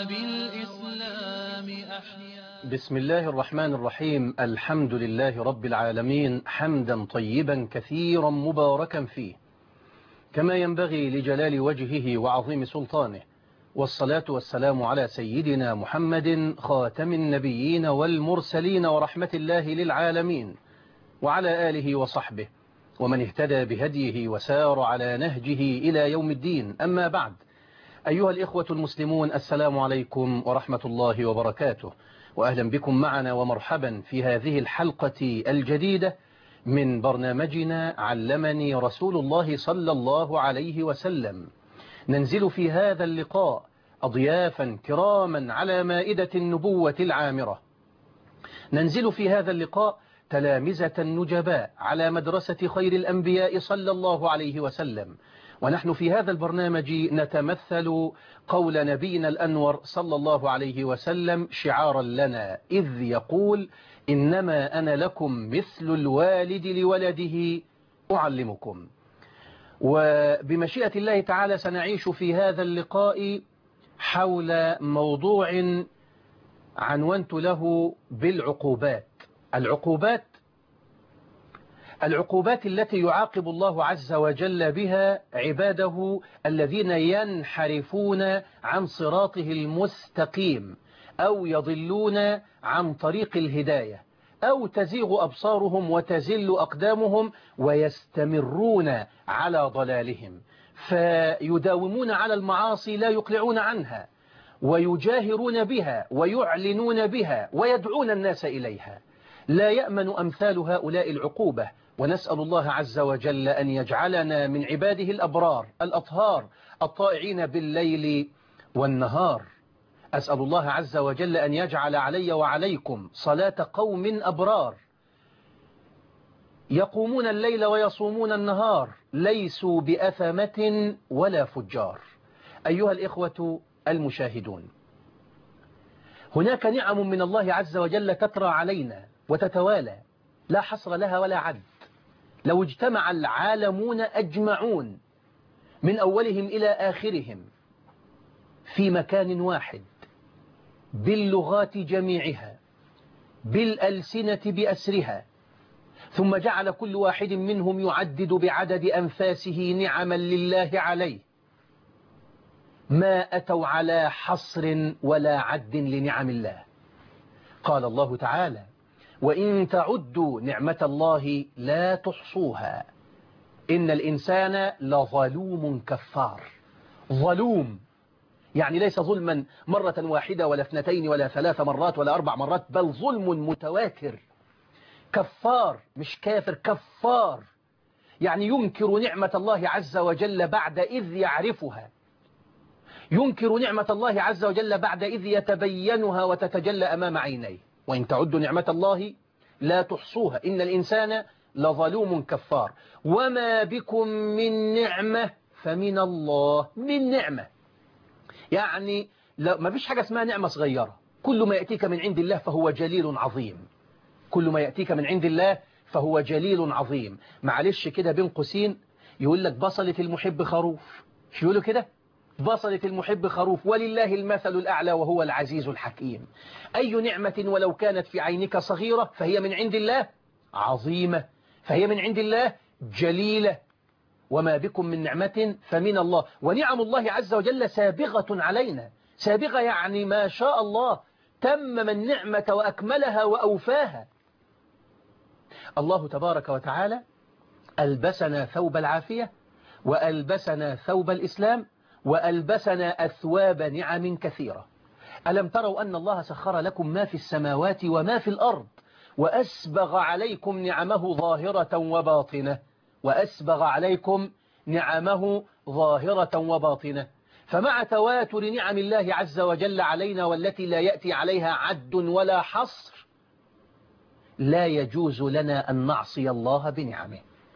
وبالإسلام أحيا. بسم الله الرحمن الرحيم. الحمد لله رب العالمين، حمدا طيبا كثيرا مباركا فيه كما ينبغي لجلال وجهه وعظيم سلطانه، والصلاة والسلام على سيدنا محمد خاتم النبيين والمرسلين ورحمة الله للعالمين، وعلى آله وصحبه ومن اهتدى بهديه وسار على نهجه إلى يوم الدين. أما بعد، أيها الإخوة المسلمون، السلام عليكم ورحمة الله وبركاته، وأهلا بكم معنا ومرحبا في هذه الحلقة الجديدة من برنامجنا علمني رسول الله صلى الله عليه وسلم. ننزل في هذا اللقاء أضيافا كراما على مائدة النبوة العامرة، ننزل في هذا اللقاء تلامذة نجباء على مدرسة خير الأنبياء صلى الله عليه وسلم، ونحن في هذا البرنامج نتمثل قول نبينا الأنور صلى الله عليه وسلم شعارا لنا، إذ يقول: إنما أنا لكم مثل الوالد لولده أعلمكم. وبمشيئة الله تعالى سنعيش في هذا اللقاء حول موضوع عنونت له بالعقوبات. العقوبات التي يعاقب الله عز وجل بها عباده الذين ينحرفون عن صراطه المستقيم، أو يضلون عن طريق الهداية، أو تزيغ أبصارهم وتزل أقدامهم ويستمرون على ضلالهم، فيداومون على المعاصي لا يقلعون عنها، ويجاهرون بها ويعلنون بها ويدعون الناس إليها. لا يأمن أمثال هؤلاء العقوبة، ونسأل الله عز وجل أن يجعلنا من عباده الأبرار الأطهار الطائعين بالليل والنهار. أسأل الله عز وجل أن يجعل علي وعليكم صلاة قوم أبرار يقومون الليل ويصومون النهار، ليسوا بأثمة ولا فجار. أيها الإخوة المشاهدون، هناك نعم من الله عز وجل تترى علينا وتتوالى لا حصر لها ولا عد. لو اجتمع العالمون أجمعون من أولهم إلى آخرهم في مكان واحد باللغات جميعها بالألسنة بأسرها، ثم جعل كل واحد منهم يعدد بعدد أنفاسه نعما لله عليه، ما أتوا على حصر ولا عد لنعم الله. قال الله تعالى: وإن تعدوا نعمة الله لا تحصوها إن الإنسان لظلوم كفار. ظلوم يعني ليس ظلما مرة واحدة ولا اثنتين ولا 3 مرات ولا 4 مرات، بل ظلم متواتر. كفار مش كافر، كفار يعني ينكر نعمة الله عز وجل بعد إذ يعرفها، ينكر نعمة الله عز وجل بعد إذ يتبينها وتتجلى أمام عينيه. وإن تعدوا نعمة الله لا تحصوها إن الإنسان لظلوم كفار. وما بكم من نعمة فمن الله. من نعمة يعني ما فيش حاجة اسمها نعمة صغيرة، كل ما يأتيك من عند الله فهو جليل عظيم. كل ما يأتيك من عند الله فهو جليل عظيم. معلش كده بين قوسين يقول لك بصلة المحب خروف، شو يقولوا كده؟ بصلة المحب خروف، ولله المثل الأعلى وهو العزيز الحكيم. أي نعمة ولو كانت في عينك صغيرة فهي من عند الله عظيمة، فهي من عند الله جليلة. وما بكم من نعمة فمن الله. ونعم الله عز وجل سابغة علينا، سابغة يعني ما شاء الله تمم النعمة وأكملها وأوفاها. الله تبارك وتعالى ألبسنا ثوب العافية، وألبسنا ثوب الإسلام، وألبسنا أثواب نعم كثيرة. ألم تروا أن الله سخر لكم ما في السماوات وما في الأرض، وأسبغ عليكم نعمه ظاهرة وباطنة، وأسبغ عليكم نعمه ظاهرة وباطنة. فمع تواتر نعم الله عز وجل علينا والتي لا يأتي عليها عد ولا حصر، لا يجوز لنا أن نعصي الله بنعمه.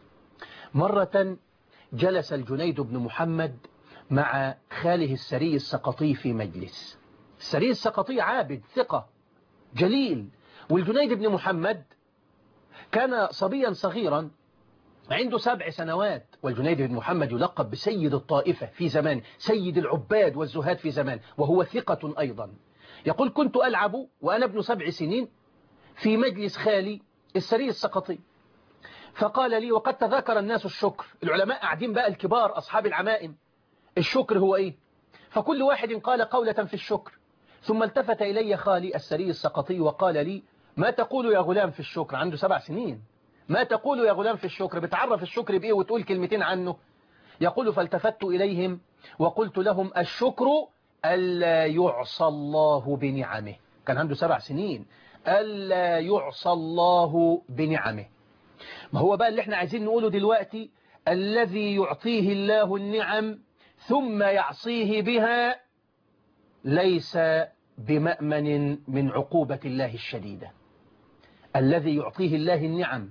مرة جلس الجنيد بن محمد مع خاله السري السقطي في مجلس. السري السقطي عابد ثقة جليل، والجنيد بن محمد كان صبيا صغيرا عنده 7 سنوات والجنيد بن محمد يلقب بسيد الطائفة في زمان، سيد العباد والزهاد في زمان، وهو ثقة أيضا. يقول: كنت ألعب وأنا ابن 7 سنين في مجلس خالي السري السقطي، فقال لي، وقد تذاكر الناس الشكر، العلماء قاعدين بقى الكبار أصحاب العمائم، الشكر هو إيه؟ فكل واحد قال قولة في الشكر، ثم التفت إلي خالي السري السقطي وقال لي: ما تقول يا غلام في الشكر؟ عنده 7 سنين. ما تقول يا غلام في الشكر؟ بتعرف الشكر بإيه وتقول كلمتين عنه؟ يقول: فالتفت إليهم وقلت لهم: الشكر ألا يعصى الله بنعمه. كان عنده 7 سنين. ألا يعصى الله بنعمه. ما هو بقى اللي احنا عايزين نقوله دلوقتي: الذي يعطيه الله النعم ثم يعصيه بها ليس بمأمن من عقوبة الله الشديدة. الذي يعطيه الله النعم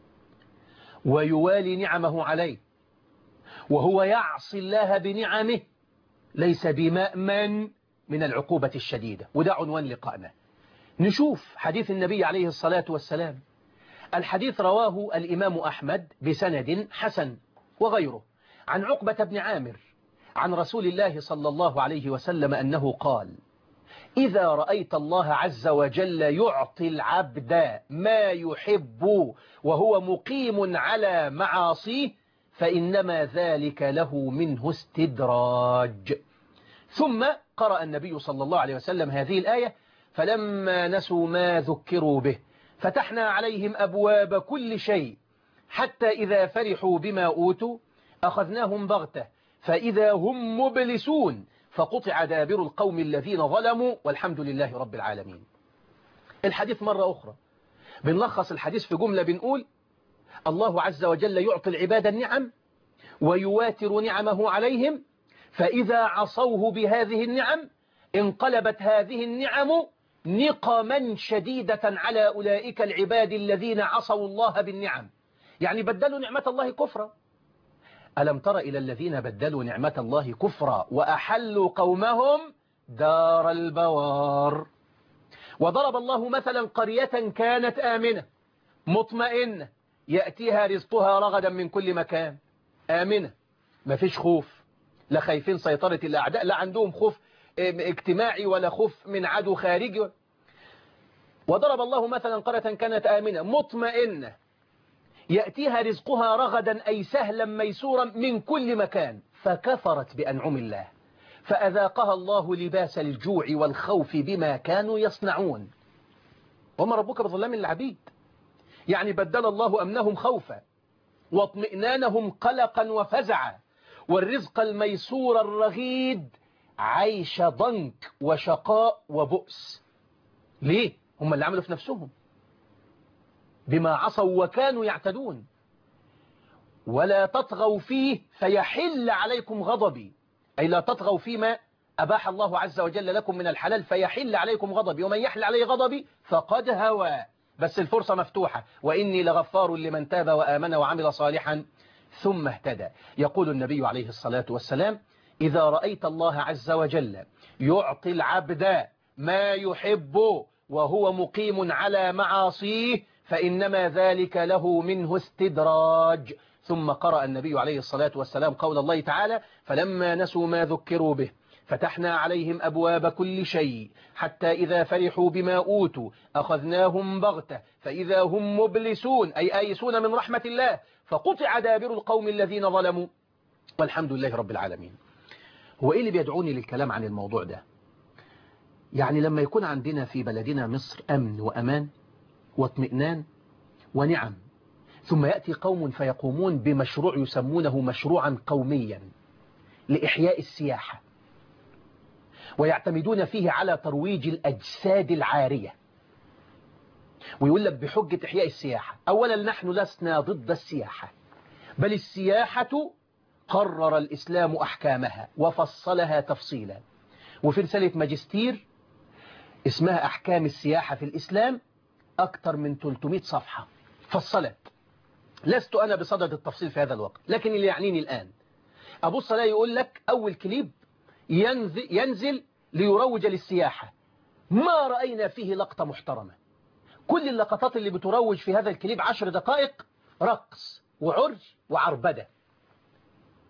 ويوالي نعمه عليه وهو يعصي الله بنعمه ليس بمأمن من العقوبة الشديدة. وده عنوان لقائنا. نشوف حديث النبي عليه الصلاة والسلام. الحديث رواه الإمام أحمد بسند حسن وغيره عن عقبة بن عامر عن رسول الله صلى الله عليه وسلم أنه قال: إذا رأيت الله عز وجل يعطي العبد ما يحب وهو مقيم على معاصيه فإنما ذلك له منه استدراج. ثم قرأ النبي صلى الله عليه وسلم هذه الآية: فلما نسوا ما ذكروا به فتحنا عليهم أبواب كل شيء حتى إذا فرحوا بما أوتوا أخذناهم بغتة فإذا هم مبلسون فقطع دابر القوم الذين ظلموا والحمد لله رب العالمين. الحديث مرة أخرى بنلخص الحديث في جملة، بنقول: الله عز وجل يعطي العباد النعم ويواتر نعمه عليهم، فإذا عصوه بهذه النعم انقلبت هذه النعم نقما شديدة على أولئك العباد الذين عصوا الله بالنعم، يعني بدلوا نعمة الله كفرا. ألم تر إلى الذين بدلوا نعمة الله كفرا وأحلوا قومهم دار البوار. وضرب الله مثلا قرية كانت آمنة مطمئنة يأتيها رزقها رغدا من كل مكان، آمنة ما فيش خوف، لا خايفين سيطرة الأعداء، لا عندهم خوف اجتماعي ولا خوف من عدو خارجي. وضرب الله مثلا قرية كانت آمنة مطمئنة يأتيها رزقها رغدا أي سهلا ميسورا من كل مكان فكفرت بأنعم الله فأذاقها الله لباس الجوع والخوف بما كانوا يصنعون وما ربك بظلام للعبيد. يعني بدل الله أمنهم خوفا واطمئنانهم قلقا وفزعا، والرزق الميسور الرغيد عيش ضنك وشقاء وبؤس. ليه؟ هم اللي عملوا في نفسهم بما عصوا وكانوا يعتدون. ولا تطغوا فيه فيحل عليكم غضبي، أي لا تطغوا فيما أباح الله عز وجل لكم من الحلال فيحل عليكم غضبي، ومن يحل عليه غضبي فقد هوى. بس الفرصة مفتوحة: وإني لغفار لمن تاب وآمن وعمل صالحا ثم اهتدى. يقول النبي عليه الصلاة والسلام: إذا رأيت الله عز وجل يعطي العبد ما يحب وهو مقيم على معاصيه فإنما ذلك له منه استدراج. ثم قرأ النبي عليه الصلاة والسلام قول الله تعالى: فلما نسوا ما ذكروا به فتحنا عليهم أبواب كل شيء حتى إذا فرحوا بما أوتوا أخذناهم بغتة فإذا هم مبلسون أي آيسون من رحمة الله فقطع دابر القوم الذين ظلموا والحمد لله رب العالمين. هو إيه اللي بيدعوني للكلام عن الموضوع ده؟ يعني لما يكون عندنا في بلدنا مصر أمن وأمان واطمئنان ونعم، ثم يأتي قوم فيقومون بمشروع يسمونه مشروعا قوميا لإحياء السياحة، ويعتمدون فيه على ترويج الأجساد العارية، ويقول لك بحجة إحياء السياحة. أولا نحن لسنا ضد السياحة، بل السياحة قرر الإسلام أحكامها وفصلها تفصيلا، وفي رسالة ماجستير اسمها أحكام السياحة في الإسلام أكثر من 300 صفحة فصلت. لست أنا بصدد التفصيل في هذا الوقت، لكن اللي يعنيني الآن أبص لا يقول لك أول كليب ينزل ليروج للسياحة ما رأينا فيه لقطة محترمة. كل اللقطات اللي بتروج في هذا الكليب 10 دقائق رقص وعرج وعربدة.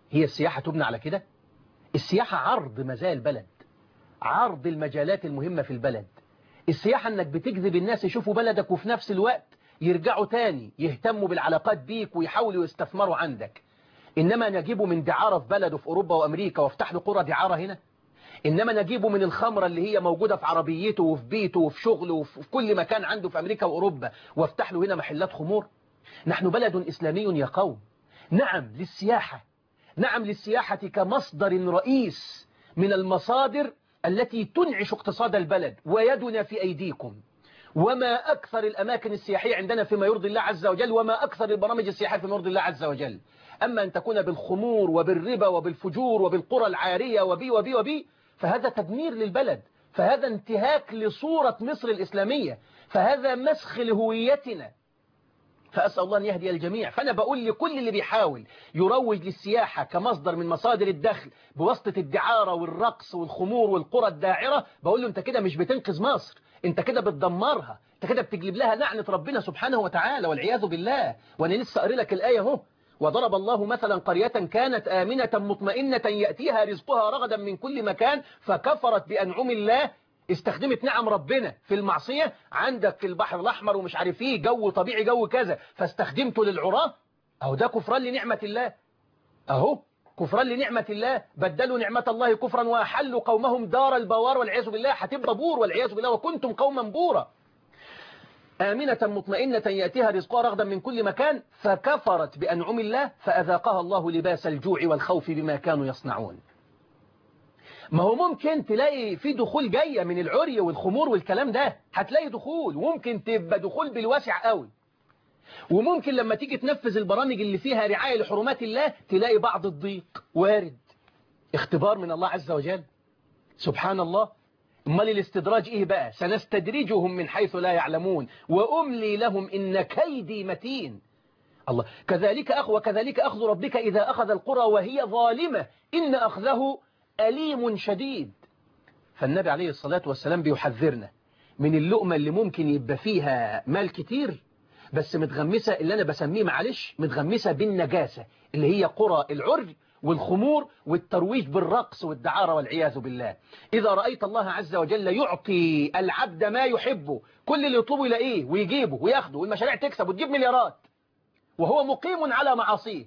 هي السياحة تبنى على كده؟ السياحة عرض مزايا البلد، عرض المجالات المهمة في البلد. السياحة انك بتجذب الناس يشوفوا بلدك وفي نفس الوقت يرجعوا تاني يهتموا بالعلاقات بيك ويحاولوا يستثمروا عندك. إنما نجيبه من دعارة في بلده في أوروبا وأمريكا وافتح له قرى دعارة هنا. إنما نجيبه من الخمرة اللي هي موجودة في عربيته وفي بيته وفي شغله وفي كل مكان عنده في أمريكا وأوروبا وافتح له هنا محلات خمور. نحن بلد إسلامي يا قوم. نعم للسياحة، نعم للسياحة كمصدر رئيس من المصادر التي تنعش اقتصاد البلد، ويدنا في أيديكم. وما أكثر الأماكن السياحية عندنا فيما يرضي الله عز وجل، وما أكثر البرامج السياحية فيما يرضي الله عز وجل. أما أن تكون بالخمور وبالربا وبالفجور وبالقرى العارية وبي فهذا تدمير للبلد، فهذا انتهاك لصورة مصر الإسلامية، فهذا مسخ لهويتنا. فأسأل الله أن يهدي الجميع. فأنا بقول لكل اللي بيحاول يروج للسياحة كمصدر من مصادر الدخل بواسطة الدعارة والرقص والخمور والقرى الداعرة، بقول له أنت كده مش بتنقذ مصر، أنت كده بتدمرها، أنت كده بتجلب لها لعنة ربنا سبحانه وتعالى والعياذ بالله. وأنا لسه أقرأ لك الآية اهو. وضرب الله مثلا قرية كانت آمنة مطمئنة يأتيها رزقها رغدا من كل مكان فكفرت بأنعم الله. استخدمت نعم ربنا في المعصية. عندك البحر الأحمر ومش عارف ايه، جو طبيعي، جو كذا، فاستخدمته للعراة. اهو ده كفران لنعمة الله، اهو كفران لنعمة الله. بدلوا نعمة الله كفرا وأحلوا قومهم دار البوار والعياذ بالله. هتبقى بور والعياذ بالله، وكنتم قوما بورا. آمنة مطمئنة يأتيها رزقها رغدا من كل مكان فكفرت بأنعم الله فأذاقها الله لباس الجوع والخوف بما كانوا يصنعون. ما هو ممكن تلاقي في دخول جاية من العري والخمور والكلام ده، هتلاقي دخول، وممكن تبقى دخول بالواسع قوي. وممكن لما تيجي تنفذ البرامج اللي فيها رعاية لحرمات الله تلاقي بعض الضيق وارد، اختبار من الله عز وجل. سبحان الله. امال الاستدراج ايه بقى؟ سنستدرجهم من حيث لا يعلمون وأملي لهم إن كيدي متين. الله. وكذلك أخذ ربك إذا أخذ القرى وهي ظالمة إن أخذه أليم شديد. فالنبي عليه الصلاة والسلام بيحذرنا من اللقمة اللي ممكن يبقى فيها مال كتير بس متغمسة، اللي أنا بسميه معلش متغمسة بالنجاسة، اللي هي قرى العري والخمور والترويج بالرقص والدعارة والعياذ بالله. إذا رأيت الله عز وجل يعطي العبد ما يحبه، كل اللي يطلبه يلاقيه ويجيبه وياخده، والمشاريع تكسب وتجيب مليارات وهو مقيم على معاصيه،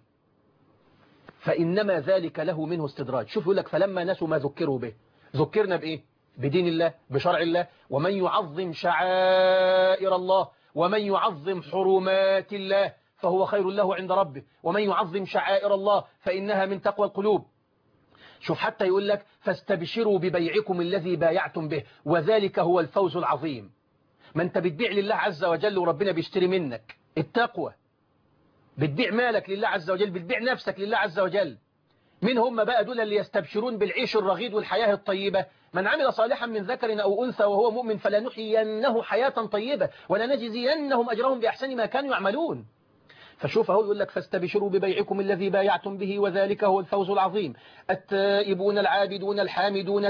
فإنما ذلك له منه استدراج. شوف يقول لك فلما نسوا ما ذكروا به. ذكرنا بإيه؟ بدين الله، بشرع الله. ومن يعظم شعائر الله ومن يعظم حرمات الله فهو خير له عند ربه ومن يعظم شعائر الله فإنها من تقوى القلوب. شوف حتى يقول لك فاستبشروا ببيعكم الذي بايعتم به وذلك هو الفوز العظيم. ما انت بتبيع لله عز وجل وربنا بيشتري منك التقوى، بتبيع مالك لله عز وجل، بتبيع نفسك لله عز وجل. من هم بقى دول اللي يستبشرون بالعيش الرغيد والحياة الطيبة؟ من عمل صالحا من ذكر أو أنثى وهو مؤمن فلنحيينه حياة طيبة ولنجزينهم أجرهم بأحسن ما كانوا يعملون. فشوف اهو يقول لك فاستبشروا ببيعكم الذي بايعتم به وذلك هو الفوز العظيم. التائبون العابدون الحامدون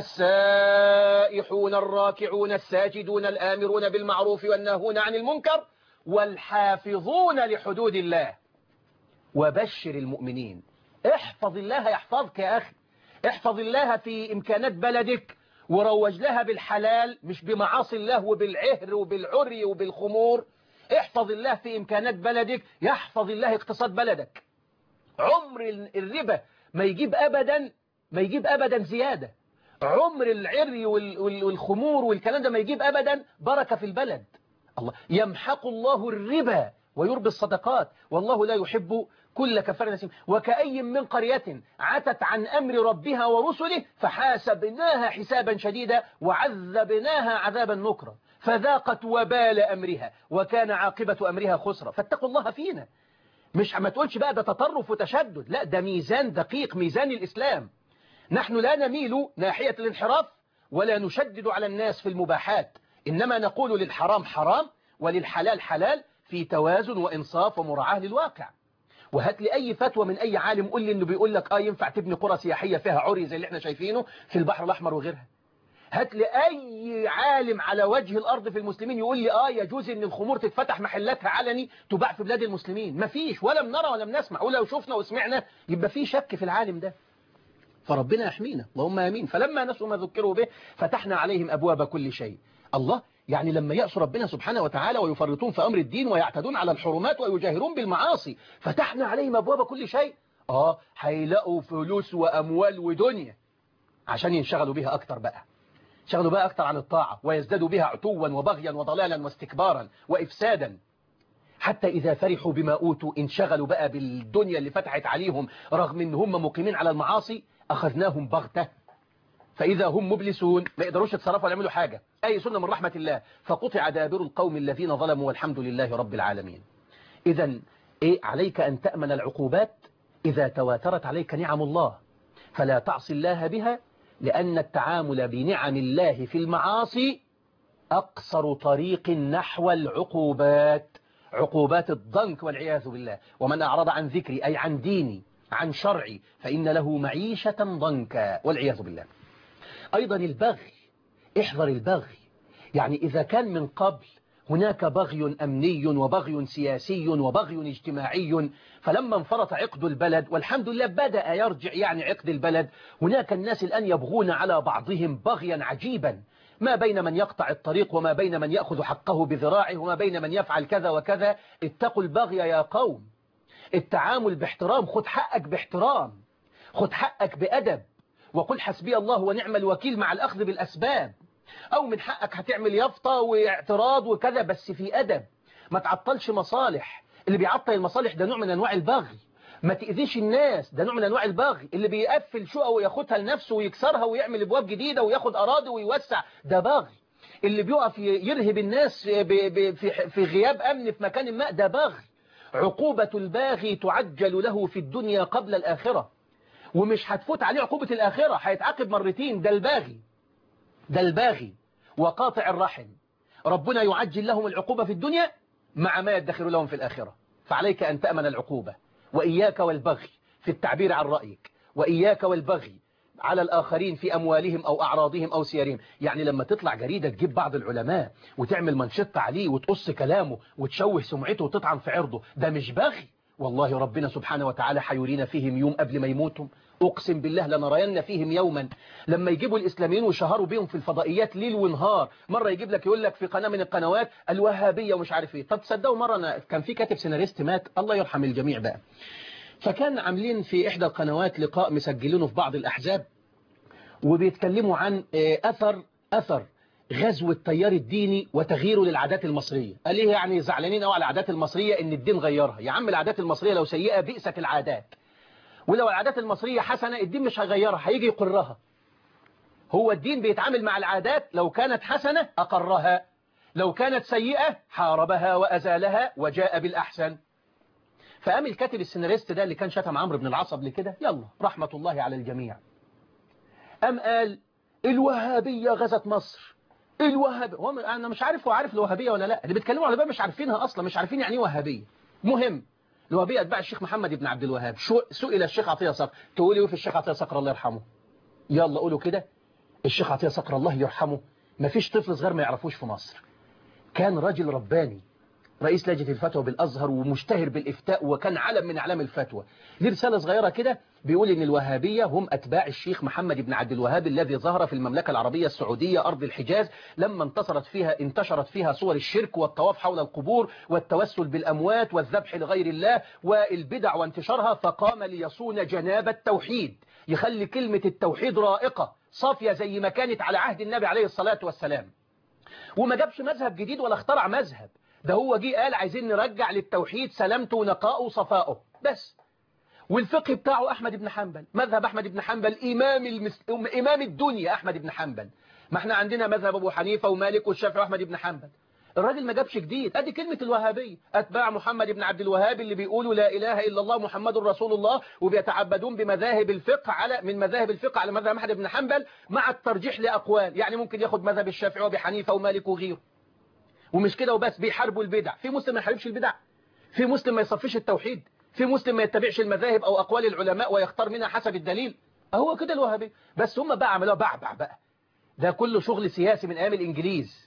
السائحون الراكعون الساجدون الآمرون بالمعروف والناهون عن المنكر والحافظون لحدود الله. وبشر المؤمنين. احفظ الله يحفظك يا أخي. احفظ الله في إمكانات بلدك وروج لها بالحلال مش بمعاصي الله وبالعهر وبالعري وبالخمور. احفظ الله في إمكانات بلدك يحفظ الله اقتصاد بلدك. عمر الربا ما يجيب أبدا زيادة. عمر العري والخمور والكلام ده ما يجيب أبدا بركة في البلد. الله يمحق الله الربا ويربي الصدقات والله لا يحب كل كفار نسيم. وكأي من قرية عتت عن أمر ربها ورسله فحاسبناها حسابا شديدا وعذبناها عذابا نكرا فذاقت وبال أمرها وكان عاقبة أمرها خسرا. فاتقوا الله فينا. مش ما تقولش بقى ده تطرف وتشدد، لا ده ميزان دقيق، ميزان الإسلام. نحن لا نميل ناحية الانحراف ولا نشدد على الناس في المباحات، إنما نقول للحرام حرام وللحلال حلال في توازن وإنصاف ومراعاة للواقع. وهات لي أي فتوى من أي عالم قول لي إنه بيقول لك ينفع تبني قرى سياحية فيها عري زي اللي احنا شايفينه في البحر الأحمر وغيرها. هات لي أي عالم على وجه الأرض في المسلمين يقول لي يجوز إن الخمور تتفتح محلاتها علني تباع في بلاد المسلمين. مفيش، ولم نرى ولم نسمع، ولو شفنا وسمعنا يبقى في شك في العالم ده. فربنا يحمينا، اللهم آمين. فلما نسوا ما ذكروا به فتحنا عليهم أبواب كل شيء. الله، يعني لما يأسوا ربنا سبحانه وتعالى ويفرطون في أمر الدين ويعتدون على الحرمات ويجاهرون بالمعاصي فتحنا عليهم أبواب كل شيء. هيلاقوا فلوس وأموال ودنيا عشان ينشغلوا بها أكتر بقى، شغلوا بقى أكتر عن الطاعة ويزدادوا بها عتوا وبغيا وضلالا واستكبارا وإفسادا. حتى إذا فرحوا بما أوتوا انشغلوا بقى بالدنيا اللي فتحت عليهم رغم إن هم مقيمين على المعاصي، أخذناهم بغتة فإذا هم مبلسون، ما يقدروش يتصرفوا ولا يعملوا حاجة. أي سنة من رحمة الله، فقطع دابر القوم الذين ظلموا والحمد لله رب العالمين. إذا عليك أن تأمن العقوبات إذا تواترت عليك نعم الله، فلا تعصي الله بها، لأن التعامل بنعم الله في المعاصي أقصر طريق نحو العقوبات، عقوبات الضنك والعياذ بالله. ومن أعرض عن ذكري أي عن ديني عن شرعي فإن له معيشة ضنكا والعياذ بالله. أيضا البغي، احذر البغي. يعني إذا كان من قبل هناك بغي أمني وبغي سياسي وبغي اجتماعي، فلما انفرط عقد البلد والحمد لله بدأ يرجع يعني عقد البلد، هناك الناس الآن يبغون على بعضهم بغيا عجيبا، ما بين من يقطع الطريق وما بين من يأخذ حقه بذراعه وما بين من يفعل كذا وكذا. اتقوا البغي يا قوم. التعامل باحترام، خد حقك باحترام، خد حقك بأدب، وقل حسبي الله ونعم الوكيل مع الأخذ بالأسباب. أو من حقك هتعمل يافطة واعتراض وكذا بس في أدب، ما تعطلش مصالح. اللي بيعطل المصالح ده نوع من أنواع البغي. ما تأذيش الناس، ده نوع من أنواع البغي. اللي بيقفل شقة وياخدها لنفسه ويكسرها ويعمل أبواب جديدة وياخد أراضي ويوسع، ده بغي. اللي بيقف يرهب الناس في غياب أمن في مكان ما، ده بغي. عقوبة الباغي تعجل له في الدنيا قبل الآخرة، ومش هتفوت عليه عقوبة الآخرة، هيتعاقب مرتين. ده الباغي، ده الباغي وقاطع الرحم، ربنا يعجل لهم العقوبة في الدنيا مع ما يدخر لهم في الآخرة. فعليك أن تأمن العقوبة، وإياك والبغي في التعبير عن رأيك، وإياك والبغي على الآخرين في أموالهم أو أعراضهم أو سيرهم. يعني لما تطلع جريدة تجيب بعض العلماء وتعمل منشط عليه وتقص كلامه وتشوه سمعته وتطعن في عرضه، ده مش بغي. والله ربنا سبحانه وتعالى حيرينا فيهم يوم قبل ما يموتوا، أقسم بالله لنرين فيهم يوما. لما يجيبوا الإسلاميين وشهروا بيهم في الفضائيات ليل ونهار، مرة يجيب لك يقول لك في قناة من القنوات الوهابية ومش عارف ايه. طب تصدقوا مرة أنا كان في كاتب سيناريست مات، الله يرحم الجميع بقى، فكان عاملين في إحدى القنوات لقاء مسجلينه في بعض الأحزاب وبيتكلموا عن أثر غزو التيار الديني وتغييره للعادات المصرية. قال ليه يعني زعلانين قوي على العادات المصرية إن الدين غيرها؟ يا عم العادات المصرية لو سيئة بئست العادات، ولو العادات المصرية حسنة الدين مش هيغيرها، هيجي يقرها. هو الدين بيتعامل مع العادات، لو كانت حسنة أقرها، لو كانت سيئة حاربها وأزالها وجاء بالأحسن. فقام الكاتب السيناريست ده اللي كان شتم عمرو بن العاص قبل كده، يلا رحمة الله على الجميع، قام قال الوهابية غزت مصر. الوهابية، أنا مش عارف هو عارف الوهابية ولا لا، اللي بيتكلموا على بقى مش عارفينها أصلا، مش عارفين يعني ايه وهابية. مهم، الوهابية أتباع الشيخ محمد بن عبد الوهاب. سئل الشيخ عطية صقر، تقولي ايه في الشيخ عطية صقر الله يرحمه؟ يلا قولوا كده، الشيخ عطية صقر الله يرحمه ما فيش طفل صغير ما يعرفوش في مصر. كان راجل رباني، رئيس لجنة الفتوى بالأزهر ومشتهر بالإفتاء، وكان علم من أعلام الفتوى. ليه رسالة صغيرة كده بيقول إن الوهابية هم أتباع الشيخ محمد بن عبد الوهاب الذي ظهر في المملكة العربية السعودية أرض الحجاز لما انتشرت فيها صور الشرك والطواف حول القبور والتوسل بالأموات والذبح لغير الله والبدع وانتشارها، فقام ليصون جناب التوحيد، يخلي كلمة التوحيد رائقة صافية زي ما كانت على عهد النبي عليه الصلاة والسلام. وما جابش مذهب جديد ولا اخترع مذهب، ده هو جه قال عايزين نرجع للتوحيد سلامته ونقاءه وصفائه بس. والفقه بتاعه أحمد بن حنبل، مذهب أحمد بن حنبل إمام الدنيا أحمد بن حنبل. ما احنا عندنا مذهب أبو حنيفة ومالك والشافعي وأحمد بن حنبل. الراجل ما جابش جديد. ادي كلمة الوهابية، أتباع محمد بن عبد الوهاب اللي بيقولوا لا إله إلا الله محمد رسول الله، وبيتعبدون بمذاهب الفقه من مذاهب الفقه على مذهب أحمد بن حنبل مع الترجيح لأقوال، يعني ممكن ياخد مذهب الشافعي وأبي حنيفة ومالك وغيره. ومش كده وبس، بيحاربوا البدع. في مسلم ما يحاربش البدع؟ في مسلم ما يصفيش التوحيد؟ في مسلم ما يتبعش المذاهب أو أقوال العلماء ويختار منها حسب الدليل؟ هو كده الوهابي. بس هم بقى عملوها بعبع بقى، ده كله شغل سياسي من أيام الإنجليز.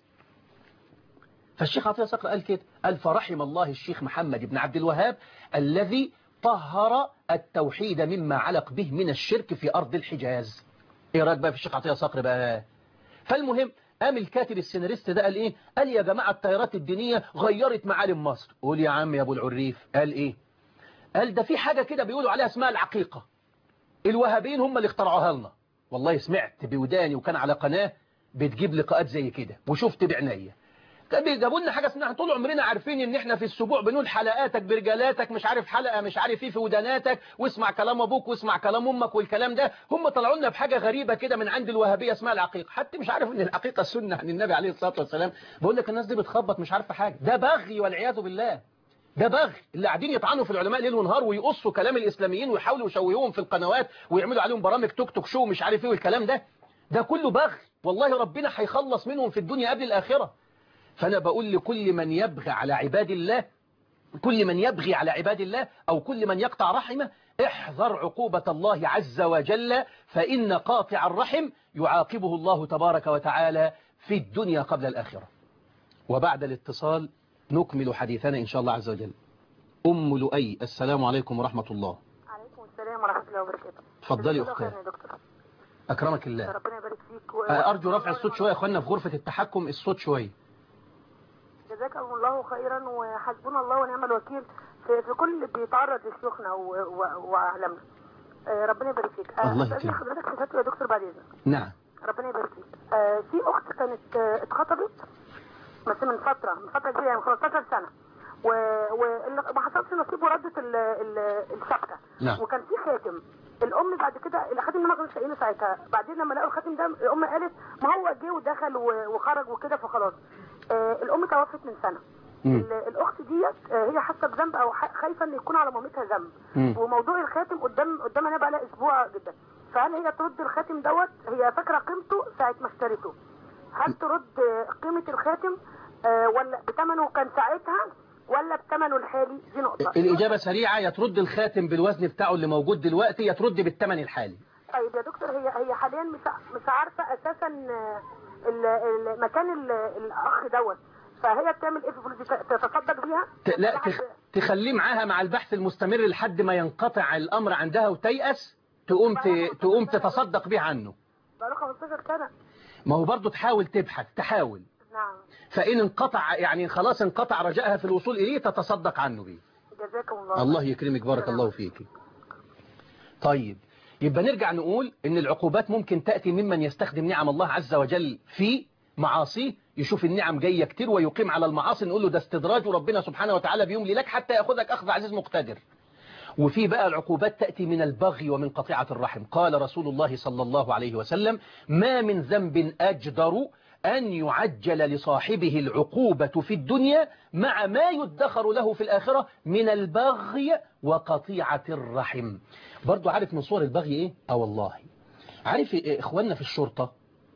فالشيخ عطية صقر قال كده، قال فرحم الله الشيخ محمد بن عبد الوهاب الذي طهر التوحيد مما علق به من الشرك في أرض الحجاز. ايه رأيك بقى في الشيخ عطية صقر بقى؟ فالمهم قام الكاتب السيناريست ده قال ايه؟ قال يا جماعة التيارات الدينية غيرت معالم مصر. قول يا عم يا ابو العريف. قال ايه؟ قال ده في حاجة كده بيقولوا عليها اسمها العقيقة، الوهابيين هم اللي اخترعوها لنا. والله سمعت بوداني وكان على قناة بتجيب لقاءات زي كده وشفت بعناية. كان جابوا لنا حاجه اسمها طول عمرنا عارفين ان احنا في السبوع بنقول حلقاتك برجالاتك، مش عارف حلقه مش عارف ايه في وداناتك، واسمع كلام ابوك واسمع كلام امك والكلام ده. هم طلعوا لنا بحاجه غريبه كده من عند الوهابيه اسمها العقيقه. حتى مش عارف ان العقيقه سنه عن النبي عليه الصلاه والسلام. بقول لك الناس دي بتخبط مش عارفه حاجه. ده بغي والعياذ بالله. ده بغي اللي قاعدين يطعنوا في العلماء ليل ونهار ويقصوا كلام الاسلاميين ويحاولوا يشوهوهم في القنوات ويعملوا عليهم برامج توك توك شو مش عارف ايه والكلام ده. ده كله بغي. والله ربنا هيخلص منهم في الدنيا قبل الاخره. فأنا بقول لكل من يبغي على عباد الله، كل من يبغي على عباد الله أو كل من يقطع رحمه، احذر عقوبة الله عز وجل، فإن قاطع الرحم يعاقبه الله تبارك وتعالى في الدنيا قبل الآخرة. وبعد الاتصال نكمل حديثنا إن شاء الله عز وجل. أم لؤي، السلام عليكم ورحمة الله. عليكم السلام ورحمة الله وبركاته. تفضلي أختي. أكرمك الله. ربنا يبارك فيك. أرجو رفع الصوت شوية يا أخوانا في غرفة التحكم، الصوت شوية. جزاكم الله خيرا وحسبنا الله ونعم الوكيل في كل اللي بيتعرض لشيوخنا وعالمنا. ربنا يبارك فيك. الله يكرمك. حضرتك في فتوى يا دكتور بعد اذنك. نعم. ربنا يبارك فيك. في اخت كانت اتخطبت بس من فتره كبيره يعني 15 سنه وما حصلش نصيب وردت الشبكه. نعم. وكان في خاتم. الام بعد كده الخاتم ده ما كانش لاقيينه ساعتها. بعدين لما لقوا الخاتم ده الام قالت ما هو جه ودخل وخرج وكده فخلاص. الام توفت من سنه. الاخت ديت هي حاسه بذنب او خايفه ان يكون على مامتها ذنب. وموضوع الخاتم قدامنا بقى لها اسبوع جدا. فهل هي ترد الخاتم دوت؟ هي فاكره قيمته ساعه ما اشتريته. هل ترد قيمه الخاتم ولا بثمنه كان ساعتها ولا بثمنه الحالي؟ دي نقطه. الإجابة سريعة، يا ترد الخاتم بالوزن بتاعه اللي موجود دلوقتي، يا ترد بالثمن الحالي. طيب يا دكتور هي حاليا مش عارفه اساسا مكان الاخ دوت. فهي بتعمل ايه في الفلوس دي؟ تتصدق بيها؟ لا تخليه معاها مع البحث المستمر لحد ما ينقطع الأمر عندها وتيأس، تقوم تتصدق بيه عنه. بقاله 15 سنة. ما هو برضه تحاول تبحث تحاول. نعم. فإن انقطع يعني خلاص انقطع رجائها في الوصول إليه تتصدق عنه بيه. جزاكم الله. الله يكرمك، بارك الله فيك. طيب يبقى نرجع نقول إن العقوبات ممكن تأتي ممن يستخدم نعم الله عز وجل في معاصيه، يشوف النعم جاية كتير ويقيم على المعاصي، نقول له ده استدراج وربنا سبحانه وتعالى بيملي لك حتى يأخذك أخذ عزيز مقتدر. وفي بقى العقوبات تأتي من البغي ومن قطيعة الرحم. قال رسول الله صلى الله عليه وسلم ما من ذنب أجدر أن يعجل لصاحبه العقوبة في الدنيا مع ما يدخر له في الآخرة من البغي وقطيعة الرحم. برضو عارف من صور البغي إيه؟ والله عارف إخواننا في الشرطة،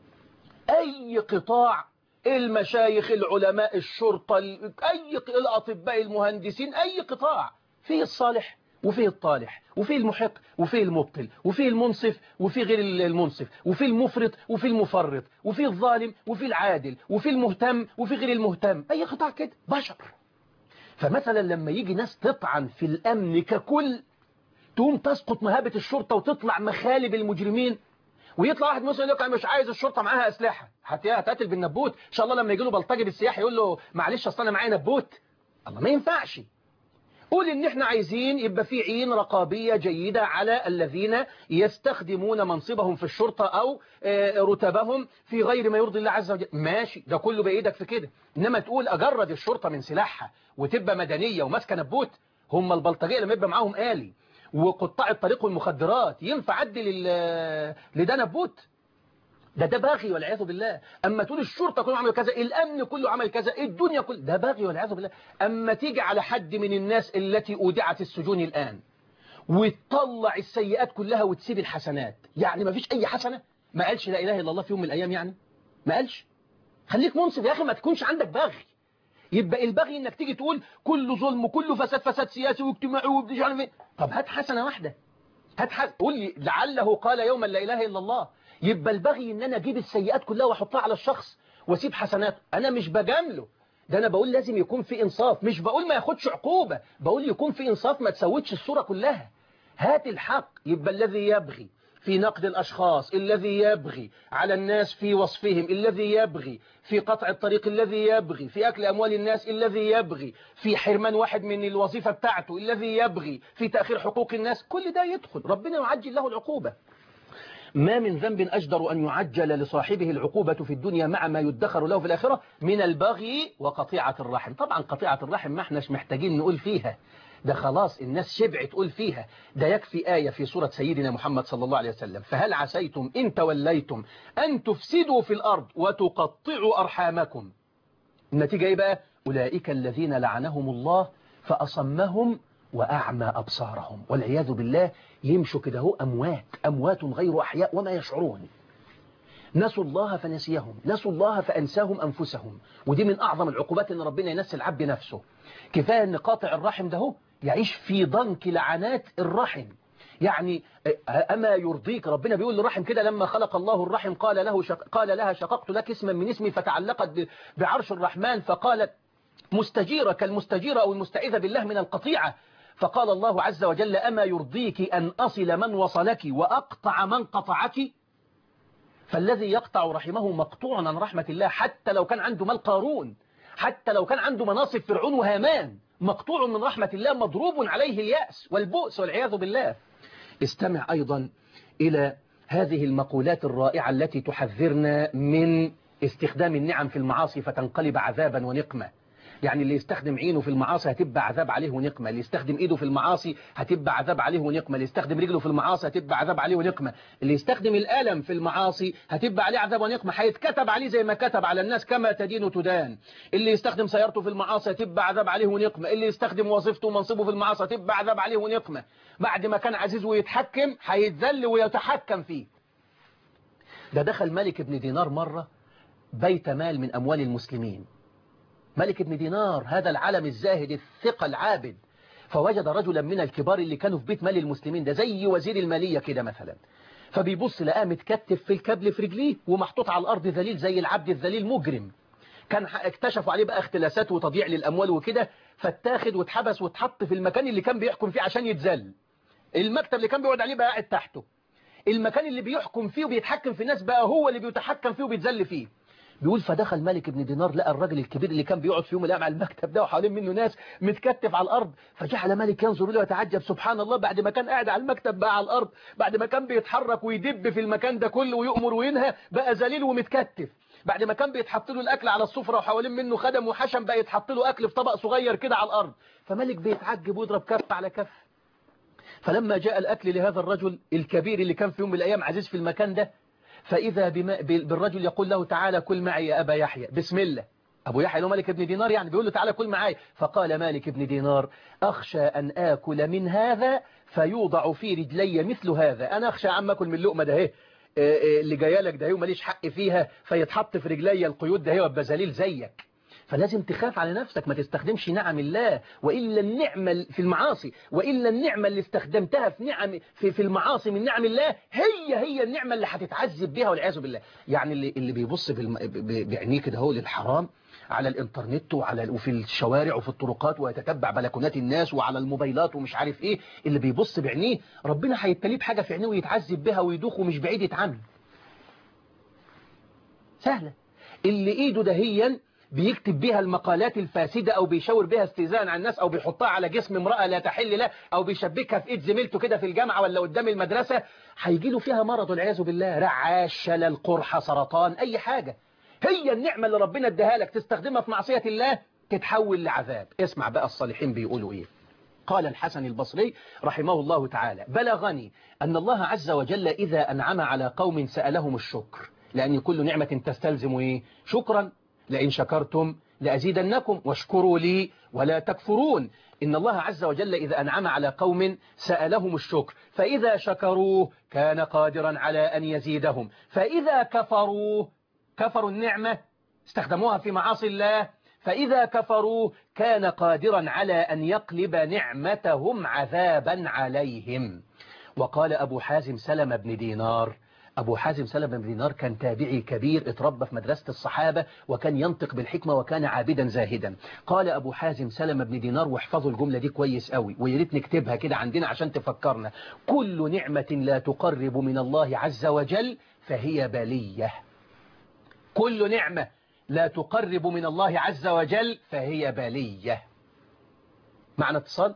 أي قطاع، المشايخ العلماء الشرطة الأطباء المهندسين، أي قطاع فيه الصالح وفيه الطالح وفيه المحق وفيه المبطل وفيه المنصف وفيه غير المنصف وفيه المفرط وفيه المفرط وفيه الظالم وفيه العادل وفيه المهتم وفيه غير المهتم. أي قطاع كده بشر. فمثلا لما يجي ناس تطعن في الأمن ككل، تقوم تسقط مهابة الشرطة وتطلع مخالب المجرمين، ويطلع واحد مثلا يقول لك انا مش عايز الشرطه معاها اسلحه، هتقتل بالنبوت ان شاء الله. لما يجي له بلطجي بالسياح يقول له معلش اصل انا معايا نبوت. الله ما ينفعش. قول ان احنا عايزين يبقى في عين رقابيه جيده على الذين يستخدمون منصبهم في الشرطه او رتبهم في غير ما يرضي الله عز وجل. ماشي، ده كله بايدك في كده. انما تقول اجرد الشرطه من سلاحها وتبقى مدنيه وماسكه نبوت، هم البلطجيه لما يبقى معاهم آلي وقطاع الطريق والمخدرات ينفع عدي لده نبوت؟ ده باغي والعياذ بالله. اما تقول الشرطه كله عمل كذا، الامن كله عمل كذا، الدنيا كله، ده باغي والعياذ بالله. اما تيجي على حد من الناس التي اودعت السجون الان وتطلع السيئات كلها وتسيب الحسنات، يعني ما فيش اي حسنه، ما قالش لا اله الا الله في يوم من الايام؟ يعني ما قالش. خليك منصف يا اخي، ما تكونش عندك باغي. يبقى البغي انك تيجي تقول كله ظلم وكله فساد سياسي واجتماعي وبتاع. طب هات حسنه واحده، قول لي لعله قال يوما لا اله الا الله. يبقى البغي ان انا اجيب السيئات كلها واحطها على الشخص واسيب حسناته. انا مش بجامله، ده انا بقول لازم يكون في انصاف، مش بقول ما ياخدش عقوبة، بقول يكون في انصاف، ما تسودش الصورة كلها. هات الحق. يبقى الذي يبغي في نقد الأشخاص، الذي يبغي على الناس في وصفهم، الذي يبغي في قطع الطريق، الذي يبغي في أكل أموال الناس، الذي يبغي في حرمان واحد من الوظيفة بتاعته، الذي يبغي في تأخير حقوق الناس، كل ده يدخل، ربنا يعجل له العقوبة. ما من ذنب أجدر أن يعجل لصاحبه العقوبة في الدنيا مع ما يدخر له في الآخرة من البغي وقطيعة الرحم. طبعا قطيعة الرحم ما احناش محتاجين نقول فيها، ده خلاص الناس شبعت تقول فيها، ده يكفي آية في سورة سيدنا محمد صلى الله عليه وسلم: فهل عسيتم إن توليتم أن تفسدوا في الأرض وتقطعوا أرحامكم. النتيجة إيه بقى؟ أولئك الذين لعنهم الله فأصمهم وأعمى أبصارهم، والعياذ بالله يمشوا كده هو أموات غير أحياء وما يشعرون. نسوا الله فنسيهم، نسوا الله فأنساهم أنفسهم، ودي من أعظم العقوبات إن ربنا ينسي العبد نفسه. كفاية أن قاطع الرحم ده هو يعيش في ضنك لعنات الرحم. يعني أما يرضيك، ربنا بيقول للرحم كده لما خلق الله الرحم قال لها شققت لك اسما من اسمي فتعلقت بعرش الرحمن، فقالت مستجيرة كالمستجيرة أو المستعيذة بالله من القطيعة. فقال الله عز وجل: أما يرضيك أن أصل من وصلك وأقطع من قطعك. فالذي يقطع رحمه مقطوع عن رحمة الله، حتى لو كان عنده مال قارون، حتى لو كان عنده مناصب فرعون وهامان، مقطوع من رحمة الله، مضروب عليه اليأس والبؤس والعياذ بالله. استمع أيضا إلى هذه المقولات الرائعة التي تحذرنا من استخدام النعم في المعاصي فتنقلب عذابا ونقمة. يعني اللي يستخدم عينه في المعاصي هتبقى عذاب عليه ونقمة، اللي يستخدم ايده في المعاصي هتبقى عذاب عليه ونقمة، اللي يستخدم رجله في المعاصي هتبقى عذاب عليه ونقمة، اللي يستخدم القلم في المعاصي هتبقى عليه عذاب ونقمة، هيتكتب عليه زي ما كتب على الناس كما تدين تدان. اللي يستخدم سيارته في المعاصي هتبقى عذاب عليه ونقمة، اللي يستخدم وظيفته ومنصبه في المعاصي هتبقى عذاب عليه ونقمة. بعد ما كان عزيز ويتحكم هيتذل ويتحكم فيه. ده دخل مالك بن دينار مرة بيت مال من أموال المسلمين. مالك بن دينار هذا العالم الزاهد الثقة العابد، فوجد رجلا من الكبار اللي كانوا في بيت مال المسلمين، ده زي وزير المالية كده مثلا، فبيبص لقاه متكتف في الكابل في رجليه ومحطوط على الأرض ذليل زي العبد الذليل مجرم. كان اكتشفوا عليه بقى اختلاسات وتضييع للأموال وكده، فاتاخد واتحبس واتحط في المكان اللي كان بيحكم فيه عشان يتذل. المكتب اللي كان بيقعد عليه بقى قاعد تحته، المكان اللي بيحكم فيه وبيتحكم في الناس بقى هو اللي بيتحكم فيه وبيتذل فيه. بيقول فدخل مالك بن دينار لقى الراجل الكبير اللي كان بيقعد في يوم القيامة على المكتب ده وحوالين منه ناس متكتف على الأرض، فجعل مالك ينظر له ويتعجب سبحان الله، بعد ما كان قاعد على المكتب بقى على الأرض، بعد ما كان بيتحرك ويدب في المكان ده كله ويؤمر وينهى بقى ذليل ومتكتف، بعد ما كان بيتحط له الأكل على السفرة وحوالين منه خدم وحشم بقى يتحط له أكل في طبق صغير كده على الأرض. فمالك بيتعجب ويضرب كف على كف. فلما جاء الأكل لهذا الرجل الكبير اللي كان في يوم من الأيام عزيز في المكان ده، فإذا بالرجل يقول له تعالى كل معي يا أبا يحيى، بسم الله. أبو يحيى له مالك بن دينار يعني بيقول له تعالى كل معي. فقال مالك بن دينار أخشى أن آكل من هذا فيوضع في رجلي مثل هذا، أنا أخشى عم أكل من اللقمة ده اهي اللي جايه لك ده هي وماليش حق فيها، فيتحط في رجلي القيود ده هي وابقى ذليل زيك. فلازم تخاف على نفسك، ما تستخدمش نعم الله وإلا النعمة في المعاصي، وإلا النعمة اللي استخدمتها في المعاصي من نعم الله هي النعمة اللي هتتعذب بها والعياذ بالله. يعني اللي بيبص بعينيه كده هو للحرام على الانترنت وفي الشوارع وفي الطرقات ويتتبع بلكونات الناس وعلى الموبايلات ومش عارف ايه، اللي بيبص بعينيه ربنا هيبتليه بحاجة في عينيه ويتعذب بها ويدوخ ومش بعيد يتعمل. سهلة. اللي ايده دهيا بيكتب بها المقالات الفاسدة أو بيشاور بها استهزاء على الناس أو بيحطها على جسم امرأة لا تحل له أو بيشبكها في إيد زميلته كده في الجامعة ولا قدام المدرسة، هيجي له فيها مرض والعياذ بالله، رعاش، شلل، قرحة، سرطان، أي حاجة. هي النعمة اللي ربنا اداها لك تستخدمها في معصية الله تتحول لعذاب. اسمع بقى الصالحين بيقولوا إيه. قال الحسن البصري رحمه الله تعالى بلغني أن الله عز وجل إذا أنعم على قوم سألهم الشكر، لأن كل نعمة تستلزم إيه؟ شكرا، لئن شكرتم لأزيدنكم واشكروا لي ولا تكفرون. إن الله عز وجل إذا أنعم على قوم سألهم الشكر، فإذا شكروه كان قادرا على أن يزيدهم، فإذا كفروا النعمة استخدموها في معاصي الله، فإذا كفروا كان قادرا على أن يقلب نعمتهم عذابا عليهم. وقال أبو حازم سلمة بن دينار أبو حازم سلمة بن دينار كان تابعي كبير اتربى في مدرسة الصحابة وكان ينطق بالحكمة وكان عابدا زاهدا. قال أبو حازم سلمة بن دينار، واحفظوا الجملة دي كويس قوي وياريت نكتبها كده عندنا عشان تفكرنا: كل نعمة لا تقرب من الله عز وجل فهي بلية. كل نعمة لا تقرب من الله عز وجل فهي بلية. معنى اتصال.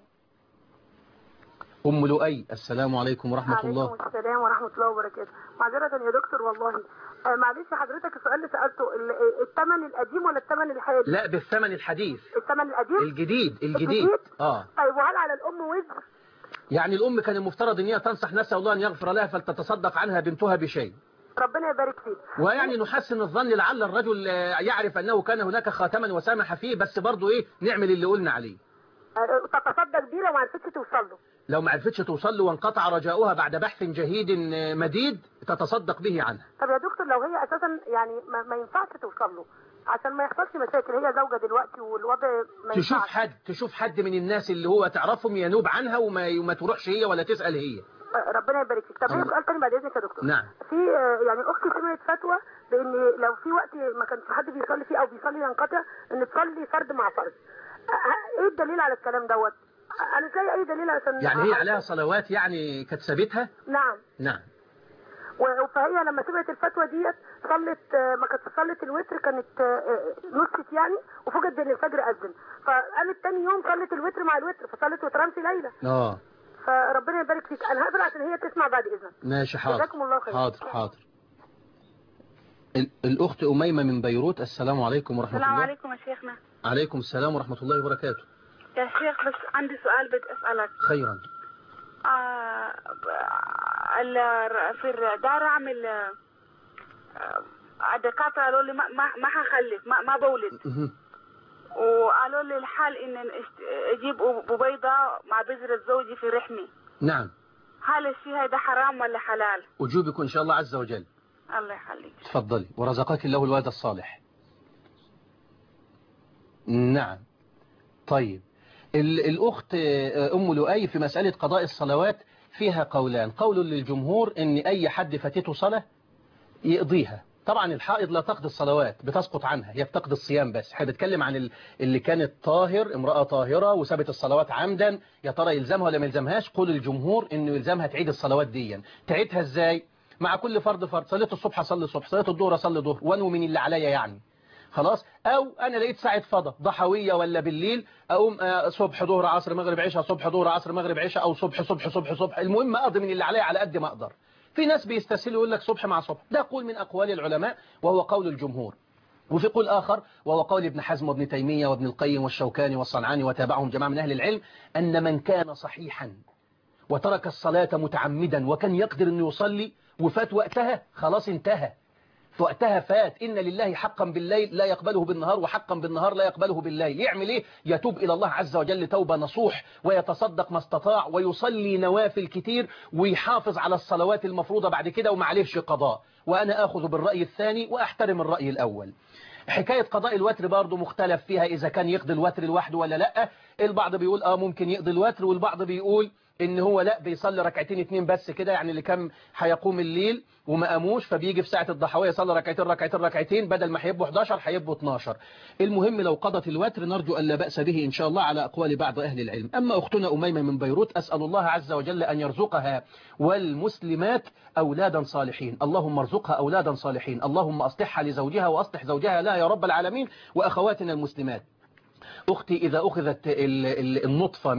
أم لؤي، السلام عليكم ورحمة الله. عليكم السلام ورحمة الله وبركاته. معذرة يا دكتور والله، معلش حضرتك السؤال اللي سألته الثمن القديم ولا الثمن الحالي؟ لا، بالثمن الحديث. الثمن القديم؟ الجديد. طيب وهل على الأم وزر؟ يعني الأم كان المفترض أن هي تنصح نسأل الله أن يغفر لها فلتتصدق عنها بنتها بشيء. ربنا يبارك فيك. ويعني نحسن الظن لعل الرجل يعرف أنه كان هناك خاتما وسامح فيه، بس برضه نعمل اللي قلنا عليه. تتصدق بيه لو ما عرفتش توصل له. لو ما عرفتش توصل له وانقطع رجاؤها بعد بحث جهيد مديد تتصدق به عنها. طب يا دكتور لو هي اساسا يعني ما ينفعش توصل له عشان ما يحصلش مشاكل، هي زوجة دلوقتي والوضع ما ينفعش. تشوف حد من الناس اللي هو تعرفهم ينوب عنها وما تروحش هي ولا تسأل هي. ربنا يبارك فيك. طب هي سؤال تاني بعد اذنك يا دكتور. نعم. في يعني اختي سمعت فتوى بان لو في وقت ما كانش حد بيصلي فيه او بيصلي ينقطع ان تصلي فرد مع فرد. ايه الدليل على الكلام دوت؟ انا مش لاقي اي دليل عشان يعني هي عليها صلوات يعني كانت ثابتها. نعم. فهي لما سمعت الفتوى ديت صلت، ما كانت صلت الوتر، كانت نصت يعني، وفوجئت ان الفجر اذن، فقامت تاني يوم صلت الوتر مع الوتر، فصلت وتران في ليله. فربنا يبارك فيك. انا هقفل عشان هي تسمع بعد اذنك. ماشي، حاضر. جزاكم الله خير. حاضر. الأخت أميمة من بيروت، السلام عليكم ورحمة الله. السلام عليكم يا شيخنا. عليكم السلام ورحمة الله وبركاته. يا شيخ بس عندي سؤال بدي أسألك. خيرا. في الدار أعمل الدكاترة قالوا لي ما حخلف، ما بولد. وقالوا لي الحال إن أجيب ببيضة مع بذرة زوجي في رحمي. نعم. هل الشيء هذا حرام ولا حلال؟ أجوبك إن شاء الله عز وجل. الله يخليك. تفضلي ورزقك الله الولد الصالح. نعم. طيب الأخت أم لؤي في مسألة قضاء الصلوات فيها قولان. قول للجمهور إن أي حد فاتته صلاة يقضيها. طبعا الحائض لا تقضي الصلوات، بتسقط عنها، هي بتقضي الصيام بس. احنا بنتكلم عن اللي كانت طاهر، امرأة طاهرة وسابت الصلوات عمدا، يا ترى يلزمها ولا ما يلزمهاش؟ قول الجمهور إنه يلزمها تعيد الصلوات دي. تعيدها إزاي؟ مع كل فرض. صليت الصبح أصلي الصبح، صليت الظهر أصلي الظهر، وانو من اللي عليا يعني. خلاص. أو أنا لقيت ساعة فضا ضحوية ولا بالليل، أقوم صبح ظهر عصر مغرب عشاء، صبح ظهر عصر مغرب عشاء، أو صبح. المهم أقضي من اللي عليا على قد ما أقدر. في ناس بيستسهلوا يقول لك صبح مع صبح، ده قول من أقوال العلماء وهو قول الجمهور. وفي قول آخر وهو قول ابن حزم وابن تيمية وابن القيم والشوكاني والصنعاني وتابعهم جماعة من أهل العلم، أن من كان صحيحا وترك الصلاة متعمدا وكان يقدر أن يصلي وفات وقتها، خلاص انتهى، وقتها فات. إن لله حقا بالليل لا يقبله بالنهار، وحقا بالنهار لا يقبله بالليل. يعمل إيه؟ يتوب إلى الله عز وجل توبة نصوح، ويتصدق ما استطاع، ويصلي نوافل كتير، ويحافظ على الصلوات المفروضة بعد كده، ومعليهش قضاء. وأنا أخذ بالرأي الثاني وأحترم الرأي الأول. حكاية قضاء الوتر برضو مختلف فيها، إذا كان يقضي الوتر لوحده ولا لا. البعض بيقول ممكن يقضي الوتر، والبعض بيقول إن هو لا، بيصلي ركعتين 2 بس كده، يعني اللي كان هيقوم الليل وما قاموش، فبيجي في ساعة الضحوية يصلي ركعتين بدل ما هيبقوا 11 هيبقوا 12. المهم لو قضت الوتر نرجو أن لا بأس به إن شاء الله على أقوال بعض أهل العلم. أما أختنا أميمة من بيروت، أسأل الله عز وجل أن يرزقها والمسلمات أولادا صالحين. اللهم ارزقها أولادا صالحين، اللهم أصلحها لزوجها وأصلح زوجها لا يا رب العالمين. وأخواتنا المسلمات، أختي إذا أخذت النطفة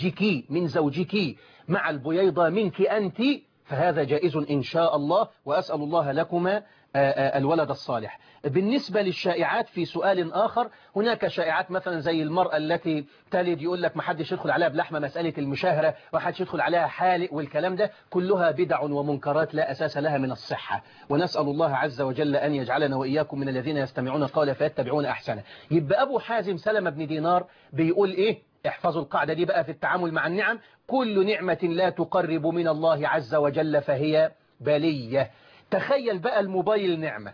من زوجك مع البييضة منك أنت فهذا جائز إن شاء الله، وأسأل الله لكما الولد الصالح. بالنسبة للشائعات في سؤال آخر، هناك شائعات مثلا زي المرأة التي تلد يقول لك ما حدش يدخل عليها بلحمة، مسألة المشاهرة، ما حدش يدخل عليها حالق، والكلام ده كلها بدع ومنكرات لا أساس لها من الصحة. ونسأل الله عز وجل أن يجعلنا وإياكم من الذين يستمعون القول فيتبعون أحسنه. يبقى أبو حازم سلمة بن دينار بيقول إيه؟ احفظوا القاعدة دي بقى في التعامل مع النعم: كل نعمة لا تقرب من الله عز وجل فهي بلية. تخيل بقى الموبايل نعمة،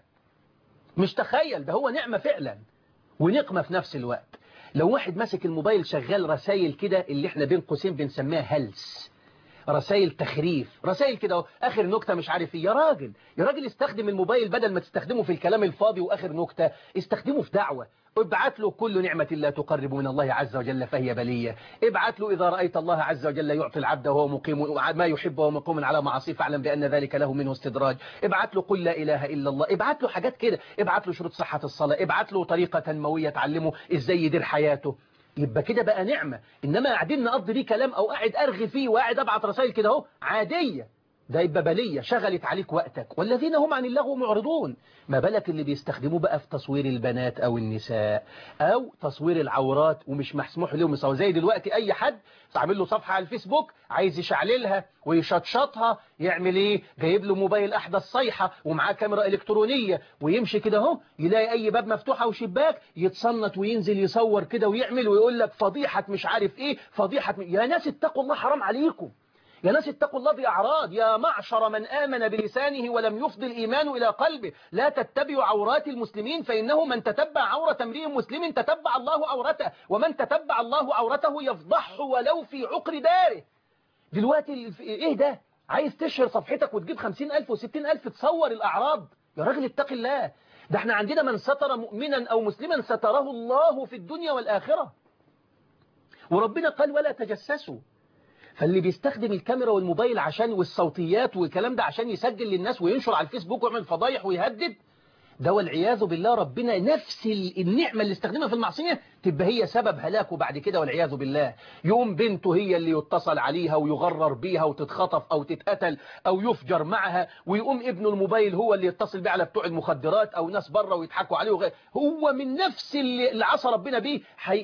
مش تخيل، ده هو نعمة فعلا ونقمة في نفس الوقت. لو واحد ماسك الموبايل شغال رسائل كده اللي احنا بين قوسين بنسميها هلس، رسائل تخريف، رسائل كده آخر نكتة مش عارف ايه. يا راجل استخدم الموبايل بدل ما تستخدمه في الكلام الفاضي وآخر نكتة، استخدمه في دعوة. ابعت له كل نعمة لا تقرب من الله عز وجل فهي بلية. ابعت له إذا رأيت الله عز وجل يعطي العبد وهو مقيم ما يحب وهو مقيم على معاصيه فاعلم بأن ذلك له منه استدراج. ابعت له قل لا إله إلا الله. ابعت له حاجات كده، ابعت له شروط صحة الصلاة، ابعت له طريقة تنموية تعلمه ازاي يدير حياته. يبقى كده بقى نعمة. إنما قاعدين نقضي بيه كلام أو قاعد أرغي فيه وقاعد أبعت رسائل كده اهو عادية، ده يبقى بلية شغلت عليك وقتك. والذين هم عن اللغو معرضون. ما بالك اللي بيستخدموه بقى في تصوير البنات أو النساء أو تصوير العورات ومش مسموح لهم يصور. زي دلوقتي أي حد تعمل له صفحة على الفيسبوك عايز يشعللها ويشطشطها، يعمل ايه؟ جايب له موبايل أحدث صيحة ومعاه كاميرا إلكترونية ويمشي كده اهو يلاقي أي باب مفتوح أو شباك يتصنت وينزل يصور كده ويعمل ويقول لك فضيحة مش عارف ايه فضيحة يا ناس اتقوا الله حرام عليكم. يا ناس اتقوا الله بأعراض. يا معشر من آمن بلسانه ولم يفض الإيمان إلى قلبه لا تتبعوا عورات المسلمين فإنه من تتبع عورة امرئ مسلم تتبع الله عورته ومن تتبع الله عورته يفضحه ولو في عقر داره. دلوقتي ايه ده؟ عايز تشهر صفحتك وتجيب 50,000 و60,000 تصور الأعراض؟ يا راجل اتق الله. ده احنا عندنا من ستر مؤمنا أو مسلما ستره الله في الدنيا والآخرة. وربنا قال ولا تجسسوا. فاللي بيستخدم الكاميرا والموبايل عشان والصوتيات والكلام ده عشان يسجل للناس وينشر على الفيسبوك ويعمل فضايح ويهدد، ده والعياذ بالله ربنا نفس النعمة اللي استخدمها في المعصية تبقى هي سبب هلاكه بعد كده والعياذ بالله. يوم بنته هي اللي يتصل عليها ويغرر بيها وتتخطف أو تتقتل أو يفجر معها، ويقوم ابنه الموبايل هو اللي يتصل بيه على بتوع المخدرات أو ناس بره ويضحكوا عليه هو من نفس اللي عصى ربنا بيه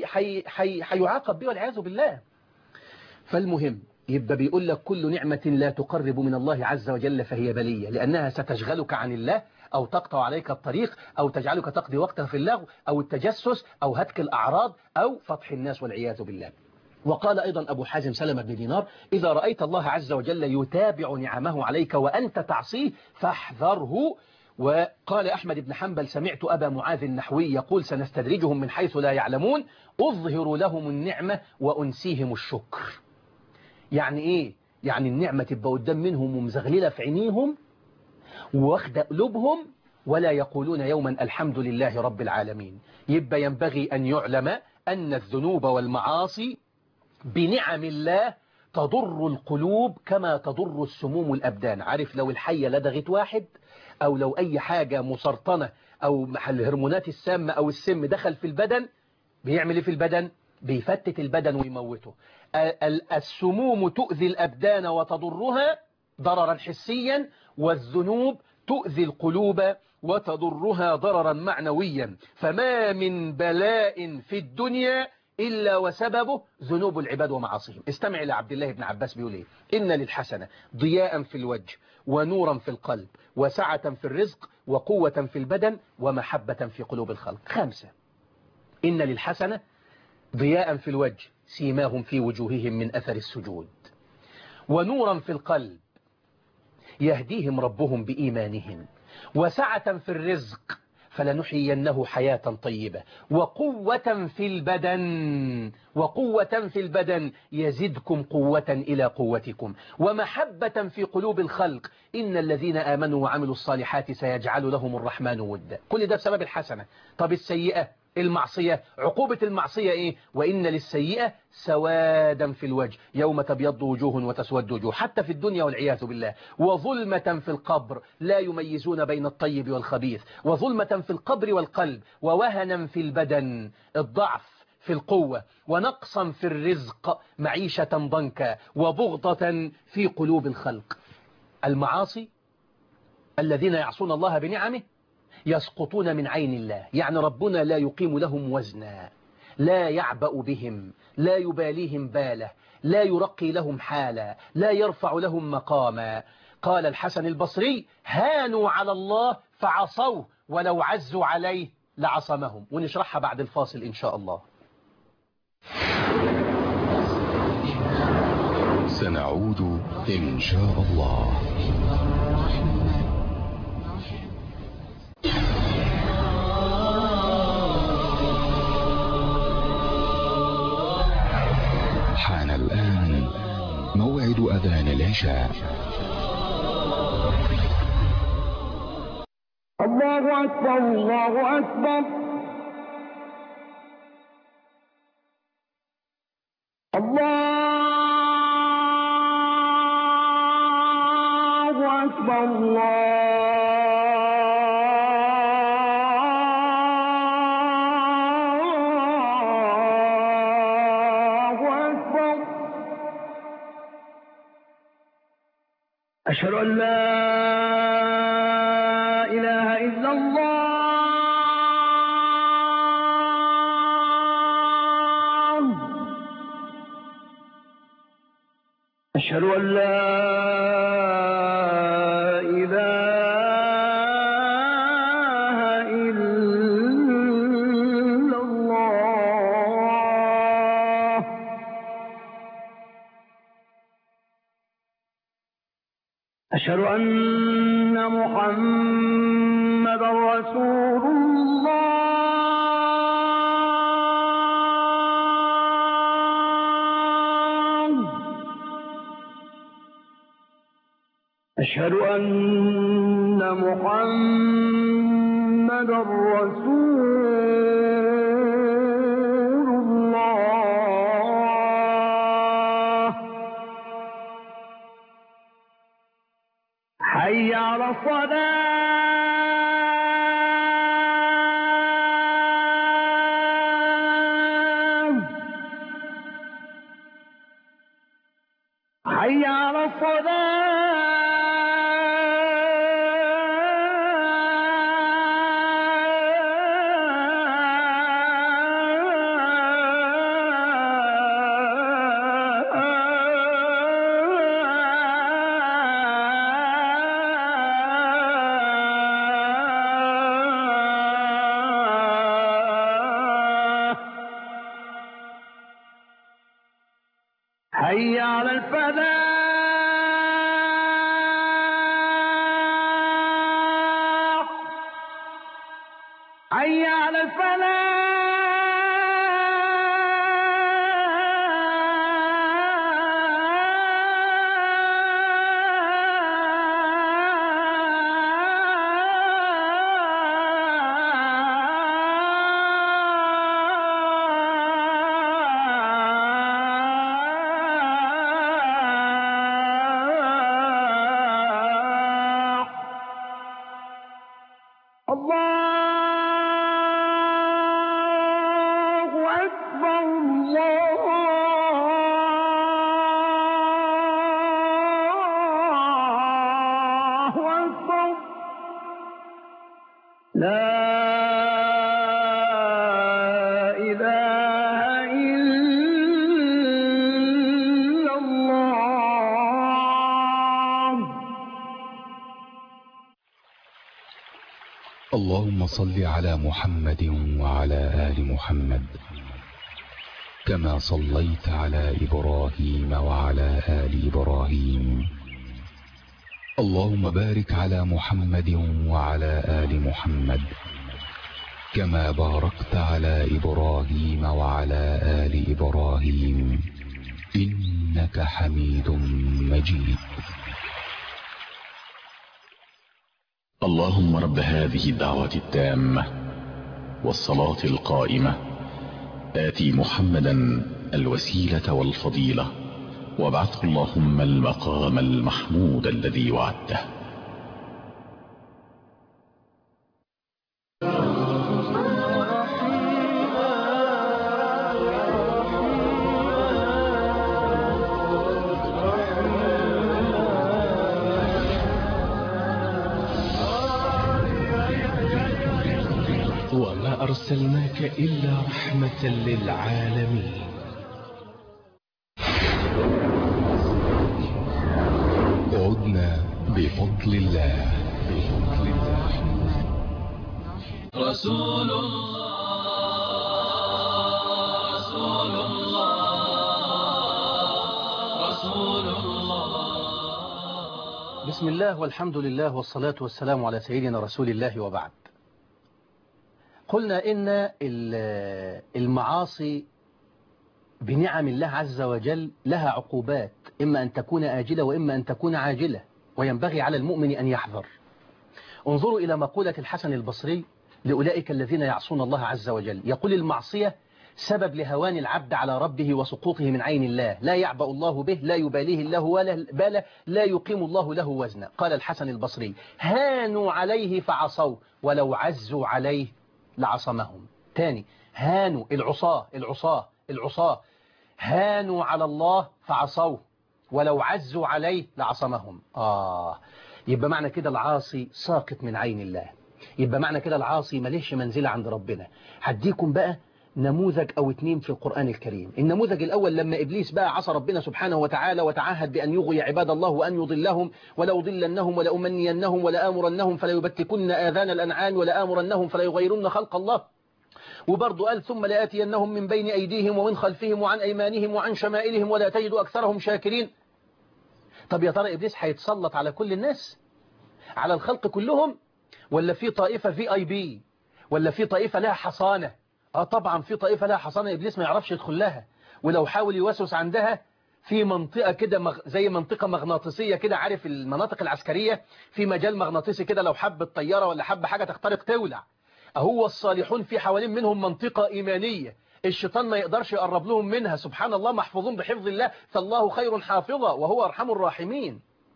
هيعاقب بيه والعياذ بالله. فالمهم يبقى بيقول لك كل نعمة لا تقرب من الله عز وجل فهي بلية، لأنها ستشغلك عن الله أو تقطع عليك الطريق أو تجعلك تقضي وقتها في اللغو أو التجسس أو هتك الأعراض أو فضح الناس والعياذ بالله. وقال أيضا أبو حازم سلمة بن دينار إذا رأيت الله عز وجل يتابع نعمه عليك وأنت تعصيه فاحذره. وقال أحمد بن حنبل سمعت أبا معاذ النحوي يقول سنستدرجهم من حيث لا يعلمون أظهر لهم النعمة وأنسيهم الشكر. يعني إيه؟ يعني النعمة تبقى قدام منهم ومزغللة في عينيهم واخدة قلوبهم ولا يقولون يوما الحمد لله رب العالمين. يبقى ينبغي أن يعلم أن الذنوب والمعاصي بنعم الله تضر القلوب كما تضر السموم الأبدان. عارف لو الحية لدغت واحد أو لو أي حاجة مسرطنة أو الهرمونات السامة أو السم دخل في البدن بيعمل إيه في البدن؟ بيفتت البدن ويموته. السموم تؤذي الأبدان وتضرها ضررا حسيا، والذنوب تؤذي القلوب وتضرها ضررا معنويا. فما من بلاء في الدنيا إلا وسببه ذنوب العباد ومعاصيهم. استمع إلى عبد الله بن عباس بيقول إيه؟ إن للحسنة ضياء في الوجه ونورا في القلب وسعة في الرزق وقوة في البدن ومحبة في قلوب الخلق. 5. إن للحسنة ضياء في الوجه سيماهم في وجوههم من أثر السجود، ونورا في القلب يهديهم ربهم بإيمانهم، وسعة في الرزق فلنحيينه حياة طيبة، وقوة في البدن يزدكم قوة إلى قوتكم، ومحبة في قلوب الخلق إن الذين آمنوا وعملوا الصالحات سيجعل لهم الرحمن ودا. كل ده بسبب الحسنة. طب السيئة المعصية، عقوبة المعصية إيه؟ وإن للسيئة سوادا في الوجه يوم تبيض وجوه وتسود وجوه، حتى في الدنيا والعياذ بالله، وظلمة في القبر لا يميزون بين الطيب والخبيث، وظلمة في القبر والقلب، ووهنا في البدن الضعف في القوة، ونقصا في الرزق معيشة ضنكا، وبغضة في قلوب الخلق. المعاصي الذين يعصون الله بنعمه يسقطون من عين الله، يعني ربنا لا يقيم لهم وزنا، لا يعبأ بهم، لا يباليهم باله، لا يرقي لهم حالا، لا يرفع لهم مقاما. قال الحسن البصري هانوا على الله فعصوه ولو عزوا عليه لعصمهم. ونشرحها بعد الفاصل إن شاء الله. سنعود إن شاء الله. حان الآن موعد موعد أذان العشاء. الله أكبر الله أكبر الله أكبر الله أكبر. أشهد أن لا إله إلا الله. أشهد أن لا إله إلا الله. أشهد أن محمدا رسول الله. أشهد أن محمدا رسول الله. حي على الصلاة. حي على حي على الفلاح. حي على الله أكبر الله أكبر. لا إله إلا الله. اللهم صل على محمد وعلى آل محمد كما صليت على إبراهيم وعلى آل إبراهيم. اللهم بارك على محمد وعلى آل محمد كما باركت على إبراهيم وعلى آل إبراهيم إنك حميد مجيد. اللهم رب هذه الدعوة التامة والصلاة القائمة آتي محمدا الوسيلة والفضيلة وابعثه اللهم المقام المحمود الذي وعدته. وما أرسلناك إلا رحمة للعالمين. عدنا بفضل الله. رسول الله رسول الله رسول الله. بسم الله والحمد لله والصلاة والسلام على سيدنا رسول الله وبعد. قلنا إن المعاصي بنعم الله عز وجل لها عقوبات، إما أن تكون آجلة وإما أن تكون عاجلة، وينبغي على المؤمن أن يحذر. انظروا إلى مقولة الحسن البصري لأولئك الذين يعصون الله عز وجل، يقول: المعصية سبب لهوان العبد على ربه وسقوطه من عين الله، لا يعبأ الله به، لا يباليه الله ولا باله، لا يقيم الله له وزنا. قال الحسن البصري: هانوا عليه فعصوا ولو عزوا عليه لعصمهم. تاني: هانوا، العصاة هانوا على الله فعصوه ولو عزوا عليه لعصمهم. يبقى معنى كده العاصي ساقط من عين الله، يبقى معنى كده العاصي مليش منزلة عند ربنا. هديكم بقى نموذج أو اتنين في القرآن الكريم. النموذج الأول لما إبليس بقى عصى ربنا سبحانه وتعالى وتعهد بأن يغوي عباد الله وأن يضلهم، ولأضلنهم ولأمنينهم ولآمرنهم فليبتكن آذان الأنعام ولآمرنهم فليغيرن خلق الله. وبرضه قال: ثم لآتينهم من بين أيديهم ومن خلفهم وعن أيمانهم وعن شمائلهم ولا تجد أكثرهم شاكرين. طب يا ترى إبليس هيتسلط على كل الناس، على الخلق كلهم، ولا في طائفة VIP، ولا في طائفة لها حصانة؟ طبعا في طائفة لها حصانة إبليس ما يعرفش يدخل لها، ولو حاول يوسوس عندها في منطقة كده زي منطقة مغناطيسية كده، عارف المناطق العسكرية في مجال مغناطيسي كده، لو حب الطيارة ولا حب حاجة تخترق تولع. هو الصالحون في حوالين منهم منطقة إيمانية الشيطان ما يقدرش يقرب لهم منها، سبحان الله، محفوظون بحفظ الله، فالله خير حافظا وهو أرحم الراحمين.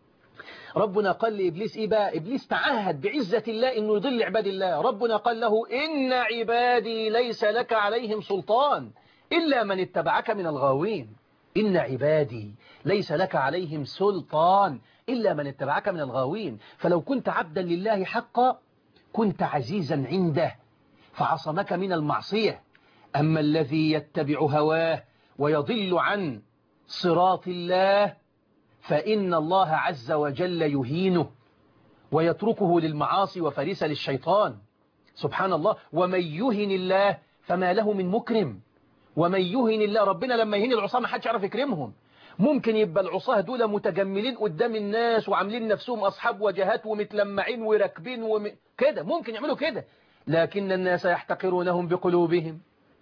ربنا قال لإبليس إيه بقى؟ إبليس تعهد بعزة الله إنه يضل عباد الله. ربنا قال له: إن عبادي ليس لك عليهم سلطان إلا من اتبعك من الغاوين. إن عبادي ليس لك عليهم سلطان إلا من اتبعك من الغاوين. فلو كنت عبدا لله حقا كنت عزيزا عنده فعصمك من المعصية. أما الذي يتبع هواه ويضل عن صراط الله فإن الله عز وجل يهينه ويتركه للمعاصي وفريسة للشيطان. سبحان الله. ومن يهن الله فما له من مكرم. ومن يهن الله، ربنا لما يهين العصاة ما حدش يعرف يكرمهم. ممكن يبقى العصاة دول متجملين قدام الناس وعاملين نفسهم أصحاب وجهات ومتلمعين وراكبين كده، ممكن يعملوا كده، لكن الناس يحتقرونهم بقلوبهم.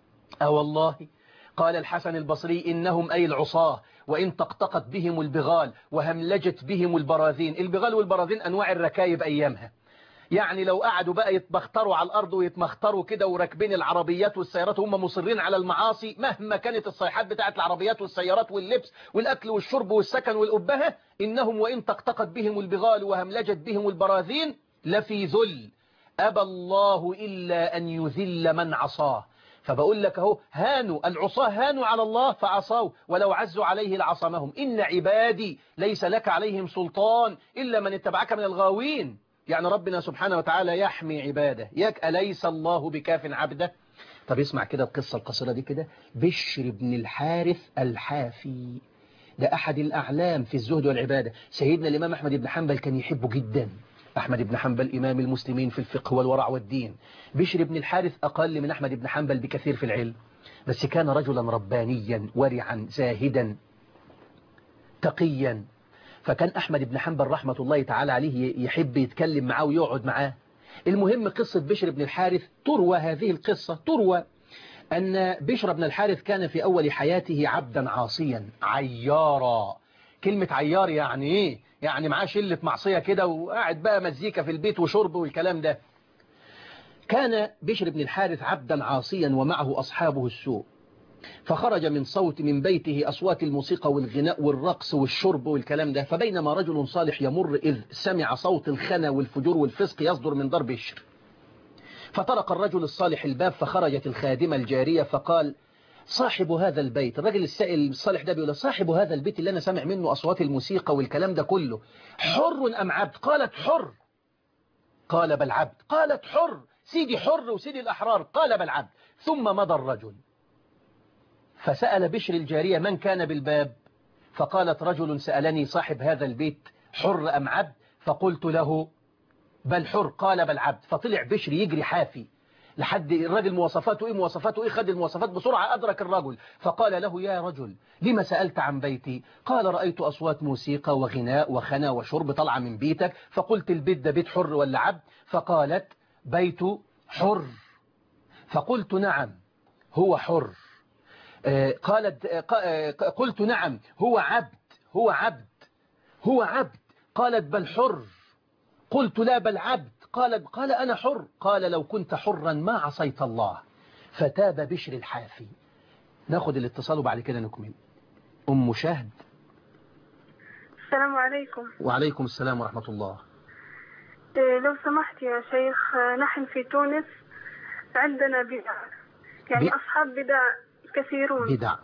والله قال الحسن البصري: إنهم أي العصاة وإن طقطقت بهم البغال وهملجت بهم البراذين. البغال والبراذين أنواع الركايب أيامها، يعني لو قعدوا بقى يتمختروا على الأرض ويتمختروا كده وراكبين العربيات والسيارات وهم مصرين على المعاصي، مهما كانت الصيحات بتاعت العربيات والسيارات واللبس والأكل والشرب والسكن والأبهة، إنهم وإن طقطقت بهم البغال وهملجت بهم البراذين لفي ذل أبى الله إلا أن يذل من عصاه. فبقول لك اهو، هانوا العصاة، هانوا على الله فعصوا ولو عزوا عليه لعصمهم. إن عبادي ليس لك عليهم سلطان إلا من اتبعك من الغاوين. يعني ربنا سبحانه وتعالى يحمي عباده. أليس الله بكاف عبده؟ طب اسمع كده القصة القصيرة دي كده. بشر بن الحارث الحافي ده أحد الأعلام في الزهد والعبادة. سيدنا الإمام أحمد بن حنبل كان يحبه جدا. أحمد بن حنبل إمام المسلمين في الفقه والورع والدين. بشر بن الحارث أقل من أحمد بن حنبل بكثير في العلم، بس كان رجلا ربانيا ورعا زاهدا تقيا. فكان أحمد بن حنبل رحمة الله تعالى عليه يحب يتكلم معاه ويقعد معاه. المهم قصة بشر بن الحارث تروى، هذه القصة تروى أن بشر بن الحارث كان في أول حياته عبدا عاصيا عيارا. كلمة عيار يعني إيه؟ يعني معاه شلة معصية كده وقاعد بقى مزيكا في البيت وشرب والكلام ده. كان بشر بن الحارث عبدا عاصيا ومعه أصحابه السوء، فخرج من بيته أصوات الموسيقى والغناء والرقص والشرب والكلام ده. فبينما رجل صالح يمر إذ سمع صوت الخنا والفجور والفسق يصدر من دار بشر، فطرق الرجل الصالح الباب، فخرجت الخادمة الجارية فقال: صاحب هذا البيت، الرجل السائل الصالح ده بيقول: صاحب هذا البيت اللي أنا سامع منه أصوات الموسيقى والكلام ده كله حر أم عبد؟ قالت: حر. قال: بل عبد. قالت: حر، سيدي حر وسيدي الأحرار. قال: بل عبد. ثم مضى الرجل، فسأل بشر الجارية: من كان بالباب؟ فقالت: رجل سألني صاحب هذا البيت حر أم عبد؟ فقلت له: بل حر. قال: بل عبد. فطلع بشر يجري حافي لحد الرجل. مواصفاته إيه؟ خد المواصفات بسرعة. أدرك الرجل فقال له: يا رجل لما سألت عن بيتي؟ قال: رأيت أصوات موسيقى وغناء وخنا وشرب طالعة من بيتك، فقلت البيت ده بيت حر ولا عبد؟ فقالت: بيت حر. فقلت: نعم هو حر، قلت نعم هو عبد. قالت بل حر. قلت لا بل عبد. قال أنا حر. قال لو كنت حرا ما عصيت الله. فتاب بشر الحافي. ناخد الاتصال وبعد كده نكمل. أم شهد. السلام عليكم. وعليكم السلام ورحمة الله. لو سمحت يا شيخ، نحن في تونس عندنا بدع، يعني أصحاب بدع كثيرون. بدع.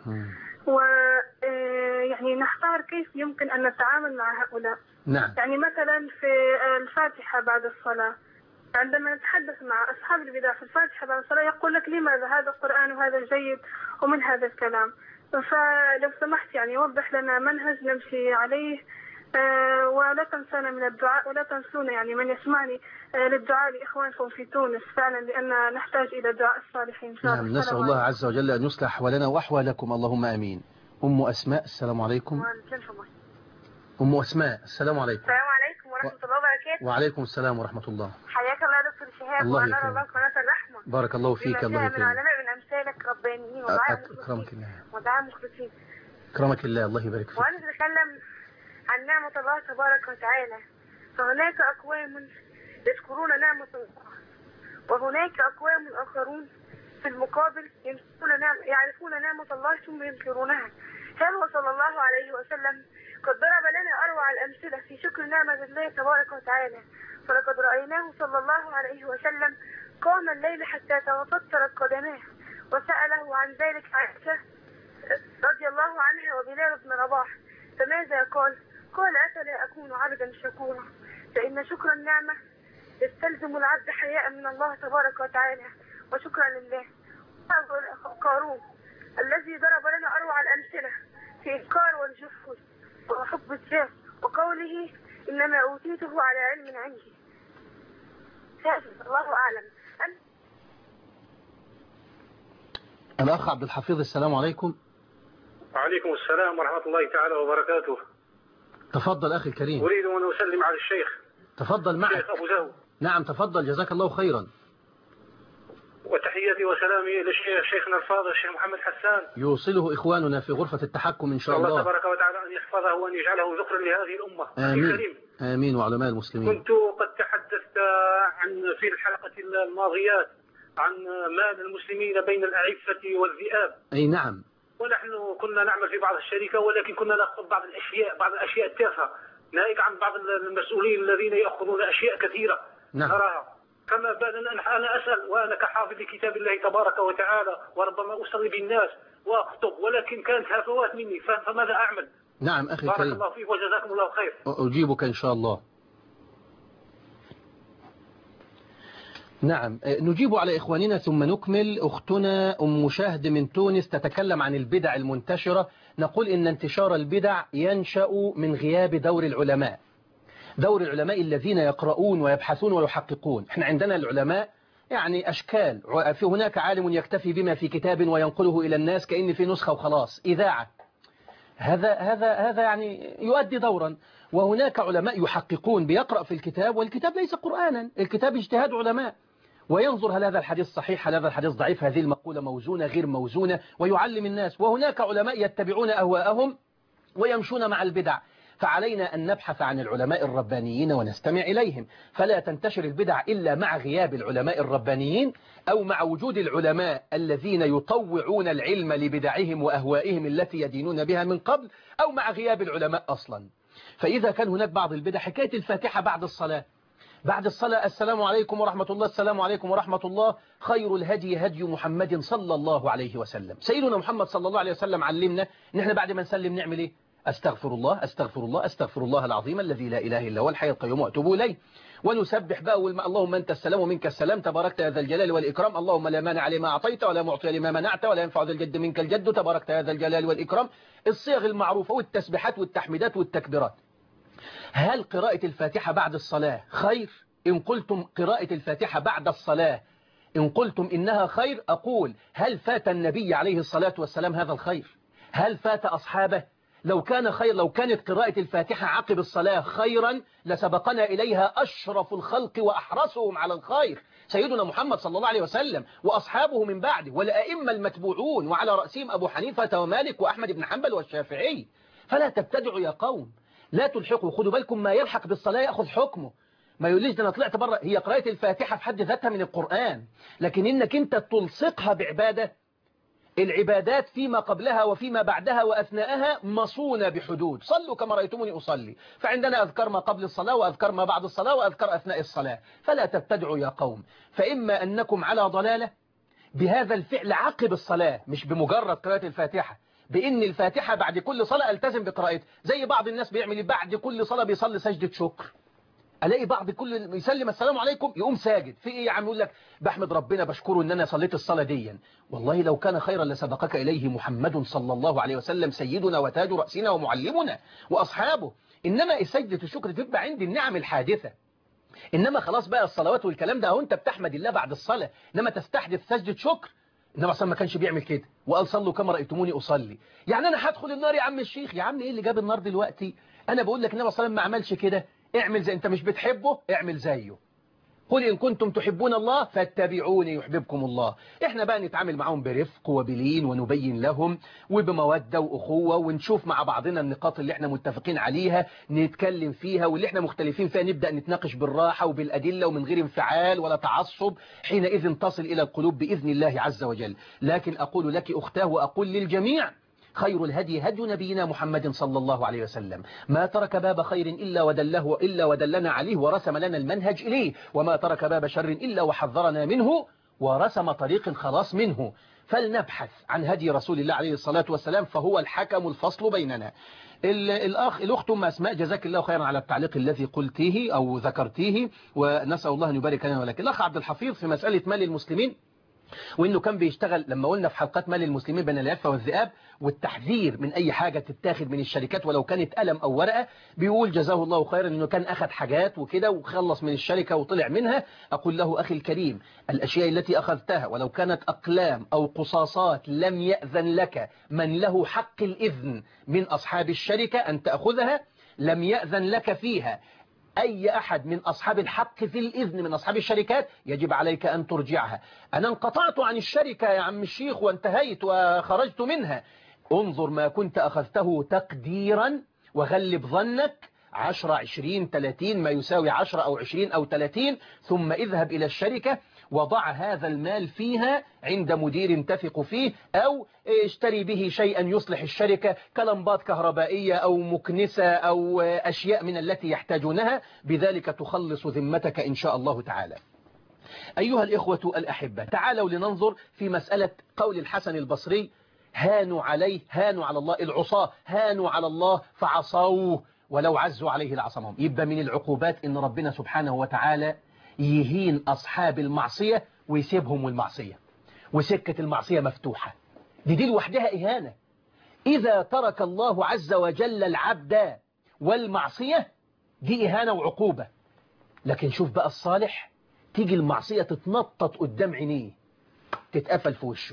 يعني نحتار كيف يمكن أن نتعامل مع هؤلاء. نعم. يعني مثلا في الفاتحة بعد الصلاة، عندما نتحدث مع أصحاب البدع في الفاتحة بعد الصلاة يقول لك لماذا هذا القرآن وهذا جيد ومن هذا الكلام. فلو سمحت يعني وضح لنا منهج نمشي عليه، ولا تنسانا من الدعاء ولا تنسونا يعني من يسمعني للدعاء لإخوانكم في تونس فعلا، لأن نحتاج إلى دعاء الصالحين إن شاء الله. نعم نسأل الله عز وجل أن يصلح أحوالنا وأحوالكم اللهم آمين. أم أسماء السلام عليكم. أم أسماء السلام عليكم. السلام عليكم ورحمة الله وبركاته. وعليكم السلام ورحمة الله. حياك الله يا دكتور شهاب، وأنا الله قناة الرحمة. بارك الله فيك. الله يكرمك. من علماء من أمثالك ربانيين أكرمك الله. ودعاء مخلصين. أكرمك الله. الله يبارك فيك. وأنا بتكلم عن نعمة الله تبارك وتعالى، فهناك أقوام يذكرون نعمة الله، وهناك أقوام آخرون في المقابل يعرفون نعمة الله ثم ينكرونها. كان صلى الله عليه وسلم قد ضرب لنا أروع الأمثلة في شكر نعمة الله تبارك وتعالى، فلقد رأيناه صلى الله عليه وسلم قام الليل حتى توترت قدماه، وسأله عن ذلك عائشة رضي الله عنها وبلال بن رباح، فماذا قال؟ قال أفلا أكون عبدا شكورا، فإن شكر النعمة يستلزم العبد حياء من الله تبارك وتعالى وشكرا لله. قارون الذي ضرب لنا أروع الأمثلة في إنكار والجحود وحب الذات وقوله إنما أوتيته على علم عندي. الله أعلم. الأخ عبد الحفيظ السلام عليكم. وعليكم السلام ورحمة الله تعالى وبركاته. تفضل أخي الكريم. أريد أن أسلم على الشيخ. تفضل معك. الشيخ أبو زهو. نعم تفضل جزاك الله خيرا. وتحياتي وسلامي للشيخ شيخنا الفاضل الشيخ محمد حسان، يوصله إخواننا في غرفة التحكم إن شاء الله. الله تبارك وتعالى أن يحفظه وأن يجعله ذخرا لهذه الأمة. آمين. آمين وعلماء المسلمين. كنت قد تحدثت في الحلقة الماضيات عن مال المسلمين بين الأعفة والذئاب. أي نعم. ونحن كنا نعمل في بعض الشركة، ولكن كنا نأخذ بعض الأشياء التافهة، ناهيك عن بعض المسؤولين الذين يأخذون أشياء كثيرة. نعم. نراها. كما بالنا أنا أسأل وأنا كحافظ لكتاب الله تبارك وتعالى، وربما أصلي بالناس وأخطب، ولكن كانت هفوات مني، فماذا أعمل؟ نعم أخي الكريم. بارك الله فيك وجزاكم الله خير. أجيبك إن شاء الله. نعم نجيب على إخواننا ثم نكمل. أختنا أم شهد من تونس تتكلم عن البدع المنتشرة. نقول إن انتشار البدع ينشأ من غياب دور العلماء، دور العلماء الذين يقرؤون ويبحثون ويحققون. احنا عندنا العلماء يعني أشكال، في هناك عالم يكتفي بما في كتاب وينقله إلى الناس كأن في نسخة وخلاص، إذاعة، هذا يعني يؤدي دورا. وهناك علماء يحققون، بيقرأ في الكتاب والكتاب ليس قرآنا، الكتاب اجتهاد علماء، وينظر هل هذا الحديث صحيح، هل هذا الحديث ضعيف، هذه المقولة موزونة غير موزونة، ويعلم الناس. وهناك علماء يتبعون أهواءهم ويمشون مع البدع. فعلينا أن نبحث عن العلماء الربانيين ونستمع إليهم، فلا تنتشر البدع إلا مع غياب العلماء الربانيين، أو مع وجود العلماء الذين يطوعون العلم لبدعهم وأهوائهم التي يدينون بها من قبل، أو مع غياب العلماء أصلا. فإذا كان هناك بعض البدع، حكاية الفاتحة بعد الصلاة، السلام عليكم ورحمة الله، السلام عليكم ورحمة الله، خير الهدي هدي محمد صلى الله عليه وسلم. سيدنا محمد صلى الله عليه وسلم علمنا ان احنا بعد ما نسلم نعمل ايه؟ استغفر الله استغفر الله استغفر الله العظيم الذي لا اله الا هو الحي القيوم واتوب اليه. ونسبح بقى اللهم انت السلام ومنك السلام تباركت يا ذا الجلال والاكرام، اللهم لا مانع لما اعطيت ولا معطي لما منعت ولا ينفع ذا الجد منك الجد تباركت يا ذا الجلال والاكرام. الصيغ المعروفه والتسبيحات والتحميدات والتكبيرات. هل قراءة الفاتحة بعد الصلاة خير؟ إن قلتم قراءة الفاتحة بعد الصلاة إن قلتم إنها خير، أقول هل فات النبي عليه الصلاة والسلام هذا الخير؟ هل فات أصحابه؟ لو كانت قراءة الفاتحة عقب الصلاة خيرا لسبقنا إليها أشرف الخلق وأحرصهم على الخير سيدنا محمد صلى الله عليه وسلم وأصحابه من بعده والأئمة المتبوعون وعلى رأسهم أبو حنيفة ومالك وأحمد بن حنبل والشافعي. فلا تبتدعوا يا قوم، لا تلحقوا. خدوا بالكم ما يلحق بالصلاة يأخذ حكمه. ما يقوليش ده أنا طلعت بره. هي قراءة الفاتحة في حد ذاتها من القرآن، لكن إنك أنت تلصقها بعبادة. العبادات فيما قبلها وفيما بعدها وأثناءها مصونة بحدود. صلوا كما رأيتموني أصلي. فعندنا أذكار ما قبل الصلاة وأذكار ما بعد الصلاة وأذكار أثناء الصلاة. فلا تبتدعوا يا قوم، فإما أنكم على ضلالة بهذا الفعل عقب الصلاة، مش بمجرد قراءة الفاتحة، بإن الفاتحة بعد كل صلاة ألتزم بقراءتها. زي بعض الناس بيعمل بعد كل صلاة بيصلي سجدة شكر. ألاقي بعض كل يسلم السلام عليكم يقوم ساجد. في إيه يا عم؟ يقول لك بحمد ربنا بشكره إن أنا صليت الصلاة دي. والله لو كان خيرا لسبقك إليه محمد صلى الله عليه وسلم سيدنا وتاج رأسنا ومعلمنا وأصحابه. إنما سجدة الشكر تبقى عندي النعم الحادثة. إنما خلاص بقى الصلوات والكلام ده أهو أنت بتحمد الله بعد الصلاة، إنما تستحدث سجدة شكر. إنما أصلا ما كانش بيعمل كده وقال صلوا كما رأيتموني أصلي. يعني أنا هدخل النار يا عم الشيخ؟ يا عم إيه اللي جاب النار دلوقتي؟ أنا بقول لك النبي صلى الله عليه وسلم ما عملش كده. اعمل زي أنت مش بتحبه اعمل زيه. قل إن كنتم تحبون الله فاتبعوني يحببكم الله. احنا بقى نتعامل معهم برفق وبلين ونبين لهم وبمودة وأخوة ونشوف مع بعضنا النقاط اللي احنا متفقين عليها نتكلم فيها، واللي احنا مختلفين فيها نبدأ نتناقش بالراحة وبالأدلة ومن غير انفعال ولا تعصب. حينئذ تصل إلى القلوب بإذن الله عز وجل. لكن أقول لك أختاه وأقول للجميع خير الهدي هدي نبينا محمد صلى الله عليه وسلم. ما ترك باب خير إلا ودلنا عليه ورسم لنا المنهج إليه، وما ترك باب شر إلا وحذرنا منه ورسم طريق الخلاص منه. فلنبحث عن هدي رسول الله عليه الصلاة والسلام فهو الحكم الفصل بيننا. الأخت أم أسماء جزاك الله خيرا على التعليق الذي قلتيه أو ذكرتيه، ونسأل الله أن يبارك لنا ولك. الأخ عبد الحفيظ في مسألة مال المسلمين، وإنه كان بيشتغل لما قلنا في حلقات مال المسلمين بين العفة والذئاب والتحذير من أي حاجة تتاخد من الشركات ولو كانت قلم أو ورقة. بيقول جزاه الله خيرا إنه كان أخذ حاجات وكده وخلص من الشركة وطلع منها. أقول له أخي الكريم الأشياء التي أخذتها ولو كانت أقلام أو قصاصات لم يأذن لك من له حق الإذن من أصحاب الشركة أن تأخذها، لم يأذن لك فيها أي أحد من أصحاب الحق في الإذن من أصحاب الشركات، يجب عليك أن ترجعها. أنا انقطعت عن الشركة يا عم الشيخ وانتهيت وخرجت منها. انظر ما كنت أخذته تقديرا وغلب ظنك 10 20 30 ما يساوي 10 أو 20 أو 30، ثم اذهب إلى الشركة وضع هذا المال فيها عند مدير تثق فيه، أو اشتري به شيئا يصلح الشركة كلمبات كهربائية أو مكنسة أو أشياء من التي يحتاجونها. بذلك تخلص ذمتك إن شاء الله تعالى. أيها الإخوة الأحبة، تعالوا لننظر في مسألة قول الحسن البصري هانوا عليه، هانوا على الله العصاة، هانوا على الله فعصوه ولو عزوا عليه لعصمهم. يبقى من العقوبات إن ربنا سبحانه وتعالى يهين أصحاب المعصية ويسيبهم والمعصية وسكة المعصية مفتوحة. دي لوحدها إهانة. إذا ترك الله عز وجل العبد والمعصية دي إهانة وعقوبة. لكن شوف بقى الصالح، تيجي المعصية تتنطط قدام عينيه تتقفل في وشه.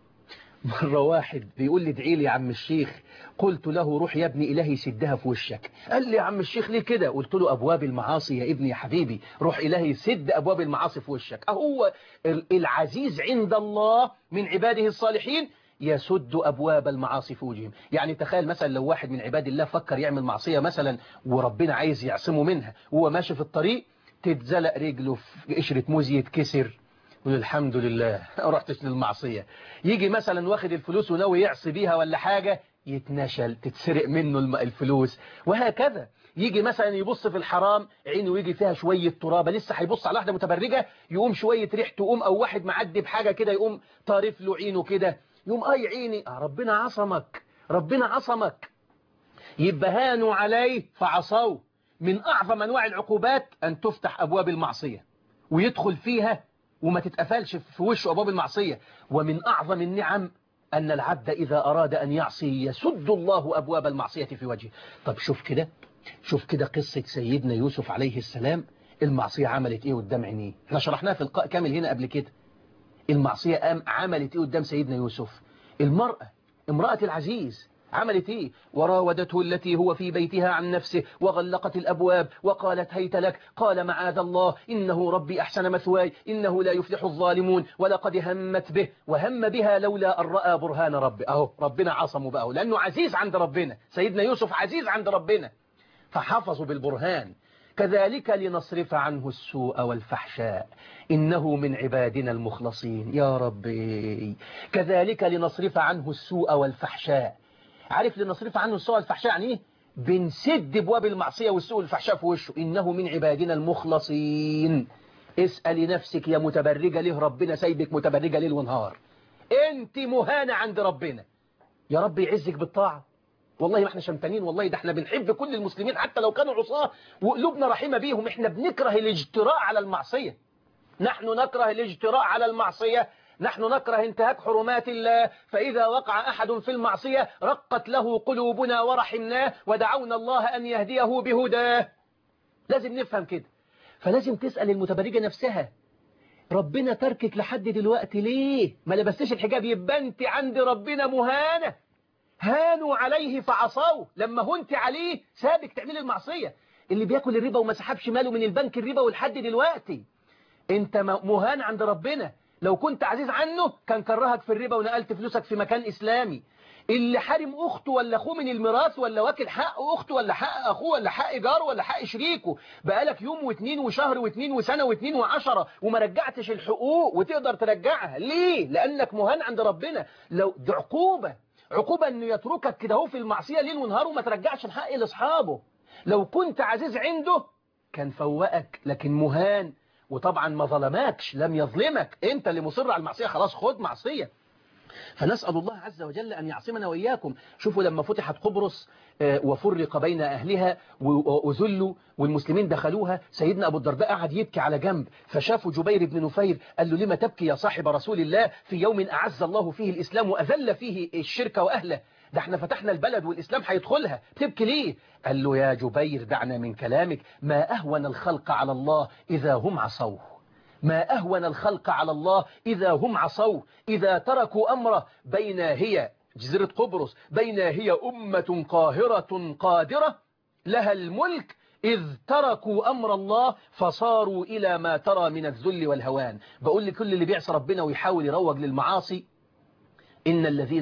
مرة واحد بيقول لي ادعي لي يا عم الشيخ، قلت له روح يا ابني إلهي سدها في وشك. قال لي يا عم الشيخ ليه كده؟ قلت له أبواب المعاصي يا ابني يا حبيبي، روح إلهي سد أبواب المعاصي في وشك. أهو العزيز عند الله من عباده الصالحين يسد أبواب المعاصي في وجههم. يعني تخيل مثلا لو واحد من عباد الله فكر يعمل معصية مثلا وربنا عايز يعصمه منها، وهو ماشي في الطريق تتزلق رجله في قشرة موز يتكسر، يقول الحمد لله رحتش للمعصية. يجي مثلا واخد الفلوس وناوي يعصي بيها ولا حاجة يتنشل تتسرق منه الفلوس. وهكذا يجي مثلا يبص في الحرام عينه يجي فيها شوية ترابة، لسه هيبص على واحدة متبرجة يقوم شوية ريح تقوم، أو واحد معدي بحاجة كده يقوم طارف له عينه كده، يقوم أي عيني ربنا عصمك، ربنا عصمك. يبقى هانوا عليه فعصوه. من أعظم أنواع العقوبات أن تفتح أبواب المعصية ويدخل فيها وما تتقفلش في وشه أبواب المعصية. ومن أعظم النعم أن العبد إذا أراد أن يعصي يسد الله أبواب المعصية في وجهه. طب شوف كده قصة سيدنا يوسف عليه السلام، المعصية عملت إيه قدام عينيه؟ احنا شرحناها في لقاء كامل هنا قبل كده. المعصية عملت إيه قدام سيدنا يوسف؟ امرأة العزيز عملت ايه؟ وراودته التي هو في بيتها عن نفسه وغلقت الأبواب وقالت هيت لك، قال معاذ الله إنه ربي أحسن مثواي إنه لا يفلح الظالمون ولقد همت به وهم بها لولا أن رأى برهان ربي. أهو ربنا عصمه بقى لأنه عزيز عند ربنا، سيدنا يوسف عزيز عند ربنا فحفظوا بالبرهان. كذلك لنصرف عنه السوء والفحشاء إنه من عبادنا المخلصين. يا ربي كذلك لنصرف عنه السوء والفحشاء. عارف لنصرف عنه السوء والفحشاء يعني ايه؟ بنسد ابواب المعصية والسوء والفحشاء في وشه. إنه من عبادنا المخلصين. اسأل نفسك يا متبرجة ليه ربنا سايبك متبرجة ليل ونهار؟ انت مهانة عند ربنا. يا رب يعزك بالطاعة. والله ما احنا شمتانين، والله ده احنا بنحب كل المسلمين حتى لو كانوا عصاة وقلوبنا رحيمة بيهم. احنا بنكره الاجتراء على المعصية. نحن نكره الاجتراء على المعصية، نحن نكره انتهاك حرمات الله. فإذا وقع أحد في المعصية رقت له قلوبنا ورحمناه ودعونا الله أن يهديه بهداه. لازم نفهم كده. فلازم تسأل المتبرجة نفسها ربنا تركك لحد دلوقتي ليه؟ ما لبستش الحجاب يبقى انت عند ربنا مهانة. هانوا عليه فعصوا، لما هنت عليه سابك تعمل المعصية. اللي بياكل الربا وما سحبش ماله من البنك الربا والحد دلوقتي انت مهان عند ربنا. لو كنت عزيز عنه كان كرهك في الربا ونقلت فلوسك في مكان إسلامي. اللي حارم أخته ولا أخوه من الميراث ولا واكل حق أخته ولا حق أخوه ولا حق جاره ولا حق شريكه بقالك يوم واثنين وشهر واثنين وسنة واثنين وعشرة وما رجعتش الحقوق وتقدر ترجعها ليه؟ لأنك مهان عند ربنا. لو دي عقوبة انه يتركك كده هو في المعصية ليل ونهار وما ترجعش الحق لاصحابه. لو كنت عزيز عنده كان فوقك، لكن مهان. وطبعا ما ظلمكش، لم يظلمك، انت اللي مصر على المعصية خلاص خد معصية. فنسأل الله عز وجل أن يعصمنا وإياكم. شوفوا لما فتحت قبرص وفرق بين أهلها وذلوا والمسلمين دخلوها، سيدنا أبو الدرداء قعد يبكي على جنب، فشافوا جبير بن نفير قال له لما تبكي يا صاحب رسول الله في يوم أعز الله فيه الإسلام وأذل فيه الشرك وأهله؟ ده احنا فتحنا البلد والإسلام هيدخلها، بتبكي ليه؟ قال له يا جبير دعنا من كلامك، ما أهون الخلق على الله إذا هم عصوه. ما أهون الخلق على الله إذا هم عصوه. إذا تركوا أمره بين هي جزيرة قبرص بين هي أمة قاهرة قادرة لها الملك، إذ تركوا أمر الله فصاروا إلى ما ترى من الذل والهوان. بقول لكل اللي بيعصى ربنا ويحاول يروج للمعاصي إن الذين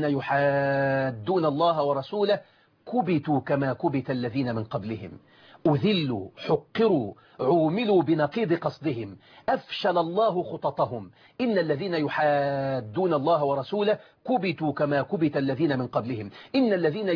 يحادون الله ورسوله كبتوا كما كبت الذين من قبلهم، أذلوا حقروا عوملوا بنقيض قصدهم، أفشل الله خططهم. إن الذين يحادون الله ورسوله كبتوا كما كبت الذين من قبلهم، إن الذين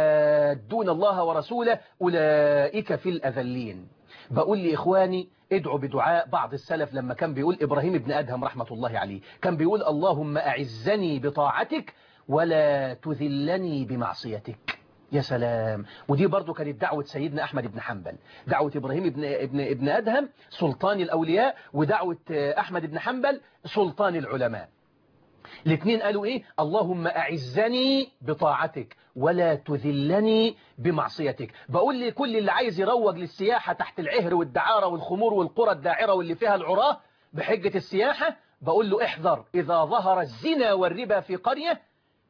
يحادون الله ورسوله أولئك في الأذلين. بقول لإخواني ادعوا بدعاء بعض السلف لما كان بيقول إبراهيم بن أدهم رحمة الله عليه، كان بيقول اللهم أعزني بطاعتك ولا تذلني بمعصيتك. يا سلام. ودي برضو كانت دعوة سيدنا أحمد بن حنبل، دعوة إبراهيم ابن أدهم سلطان الأولياء، ودعوة أحمد بن حنبل سلطان العلماء. الاثنين قالوا إيه؟ اللهم أعزني بطاعتك ولا تذلني بمعصيتك. بقول لي كل اللي عايز يروج للسياحة تحت العهر والدعارة والخمور والقرى الداعرة واللي فيها العراة بحجة السياحة، بقول له احذر، إذا ظهر الزنا والربا في قرية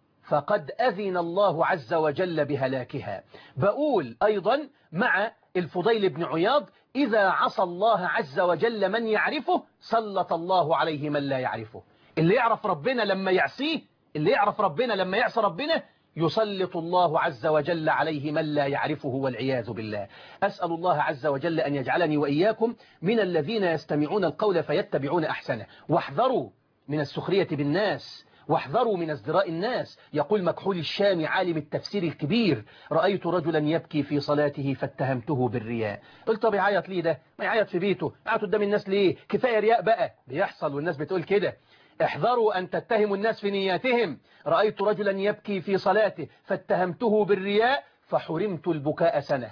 فقد أذن الله عز وجل بهلاكها. بقول أيضا مع الفضيل بن عياض إذا عصى الله عز وجل من يعرفه سلط الله عليه من لا يعرفه. اللي يعرف ربنا لما يعصيه، اللي يعرف ربنا لما يعصى ربنا يسلط الله عز وجل عليه من لا يعرفه والعياذ بالله. أسأل الله عز وجل أن يجعلني وإياكم من الذين يستمعون القول فيتبعون أحسنه. واحذروا من السخرية بالناس، واحذروا من ازدراء الناس. يقول مكحول الشامي عالم التفسير الكبير رأيت رجلا يبكي في صلاته فاتهمته بالرياء. قلت طب يعيط ليه ده؟ ما يعيط في بيته، يعيط قدام الناس ليه؟ كفاية رياء بقى. بيحصل والناس بتقول كده. احذروا أن تتهموا الناس في نياتهم. رأيت رجلا يبكي في صلاته فاتهمته بالرياء فحرمت البكاء سنة.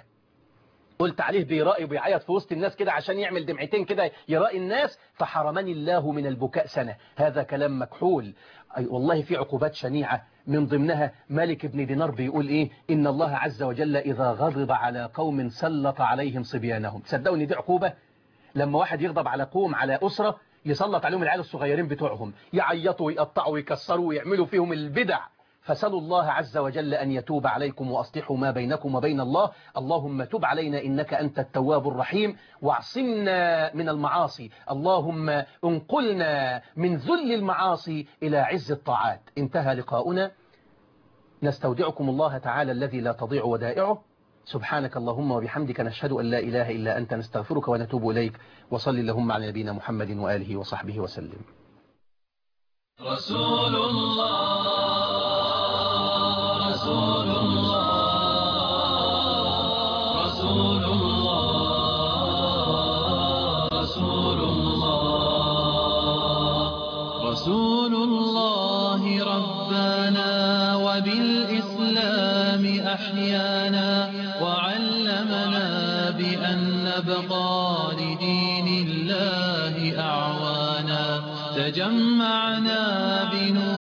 قلت عليه بيرائي وبيعيط في وسط الناس كده عشان يعمل دمعتين كده يرائي الناس فحرمني الله من البكاء سنة. هذا كلام مكحول. والله في عقوبات شنيعة، من ضمنها مالك بن دينار بيقول إيه؟ إن الله عز وجل إذا غضب على قوم سلط عليهم صبيانهم. تصدقوا إن دي عقوبة؟ لما واحد يغضب على قوم على أسرة يسلط عليهم العيال الصغيرين بتوعهم، يعيطوا ويقطعوا ويكسروا ويعملوا فيهم البدع. فسلوا الله عز وجل أن يتوب عليكم وأصلحوا ما بينكم وبين الله. اللهم تب علينا إنك أنت التواب الرحيم، واعصمنا من المعاصي. اللهم انقلنا من ذل المعاصي إلى عز الطاعات. انتهى لقاؤنا، نستودعكم الله تعالى الذي لا تضيع ودائعه. سبحانك اللهم وبحمدك، نشهد أن لا إله إلا أنت، نستغفرك ونتوب إليك. وصل اللهم على نبينا محمد وآله وصحبه وسلم. رسول الله رسول الله رسول الله رسول الله رسول الله ربنا وبالإسلام أحيانا، وعلمنا بأن نبقى لدين الله أعوانا. تجمعنا بنور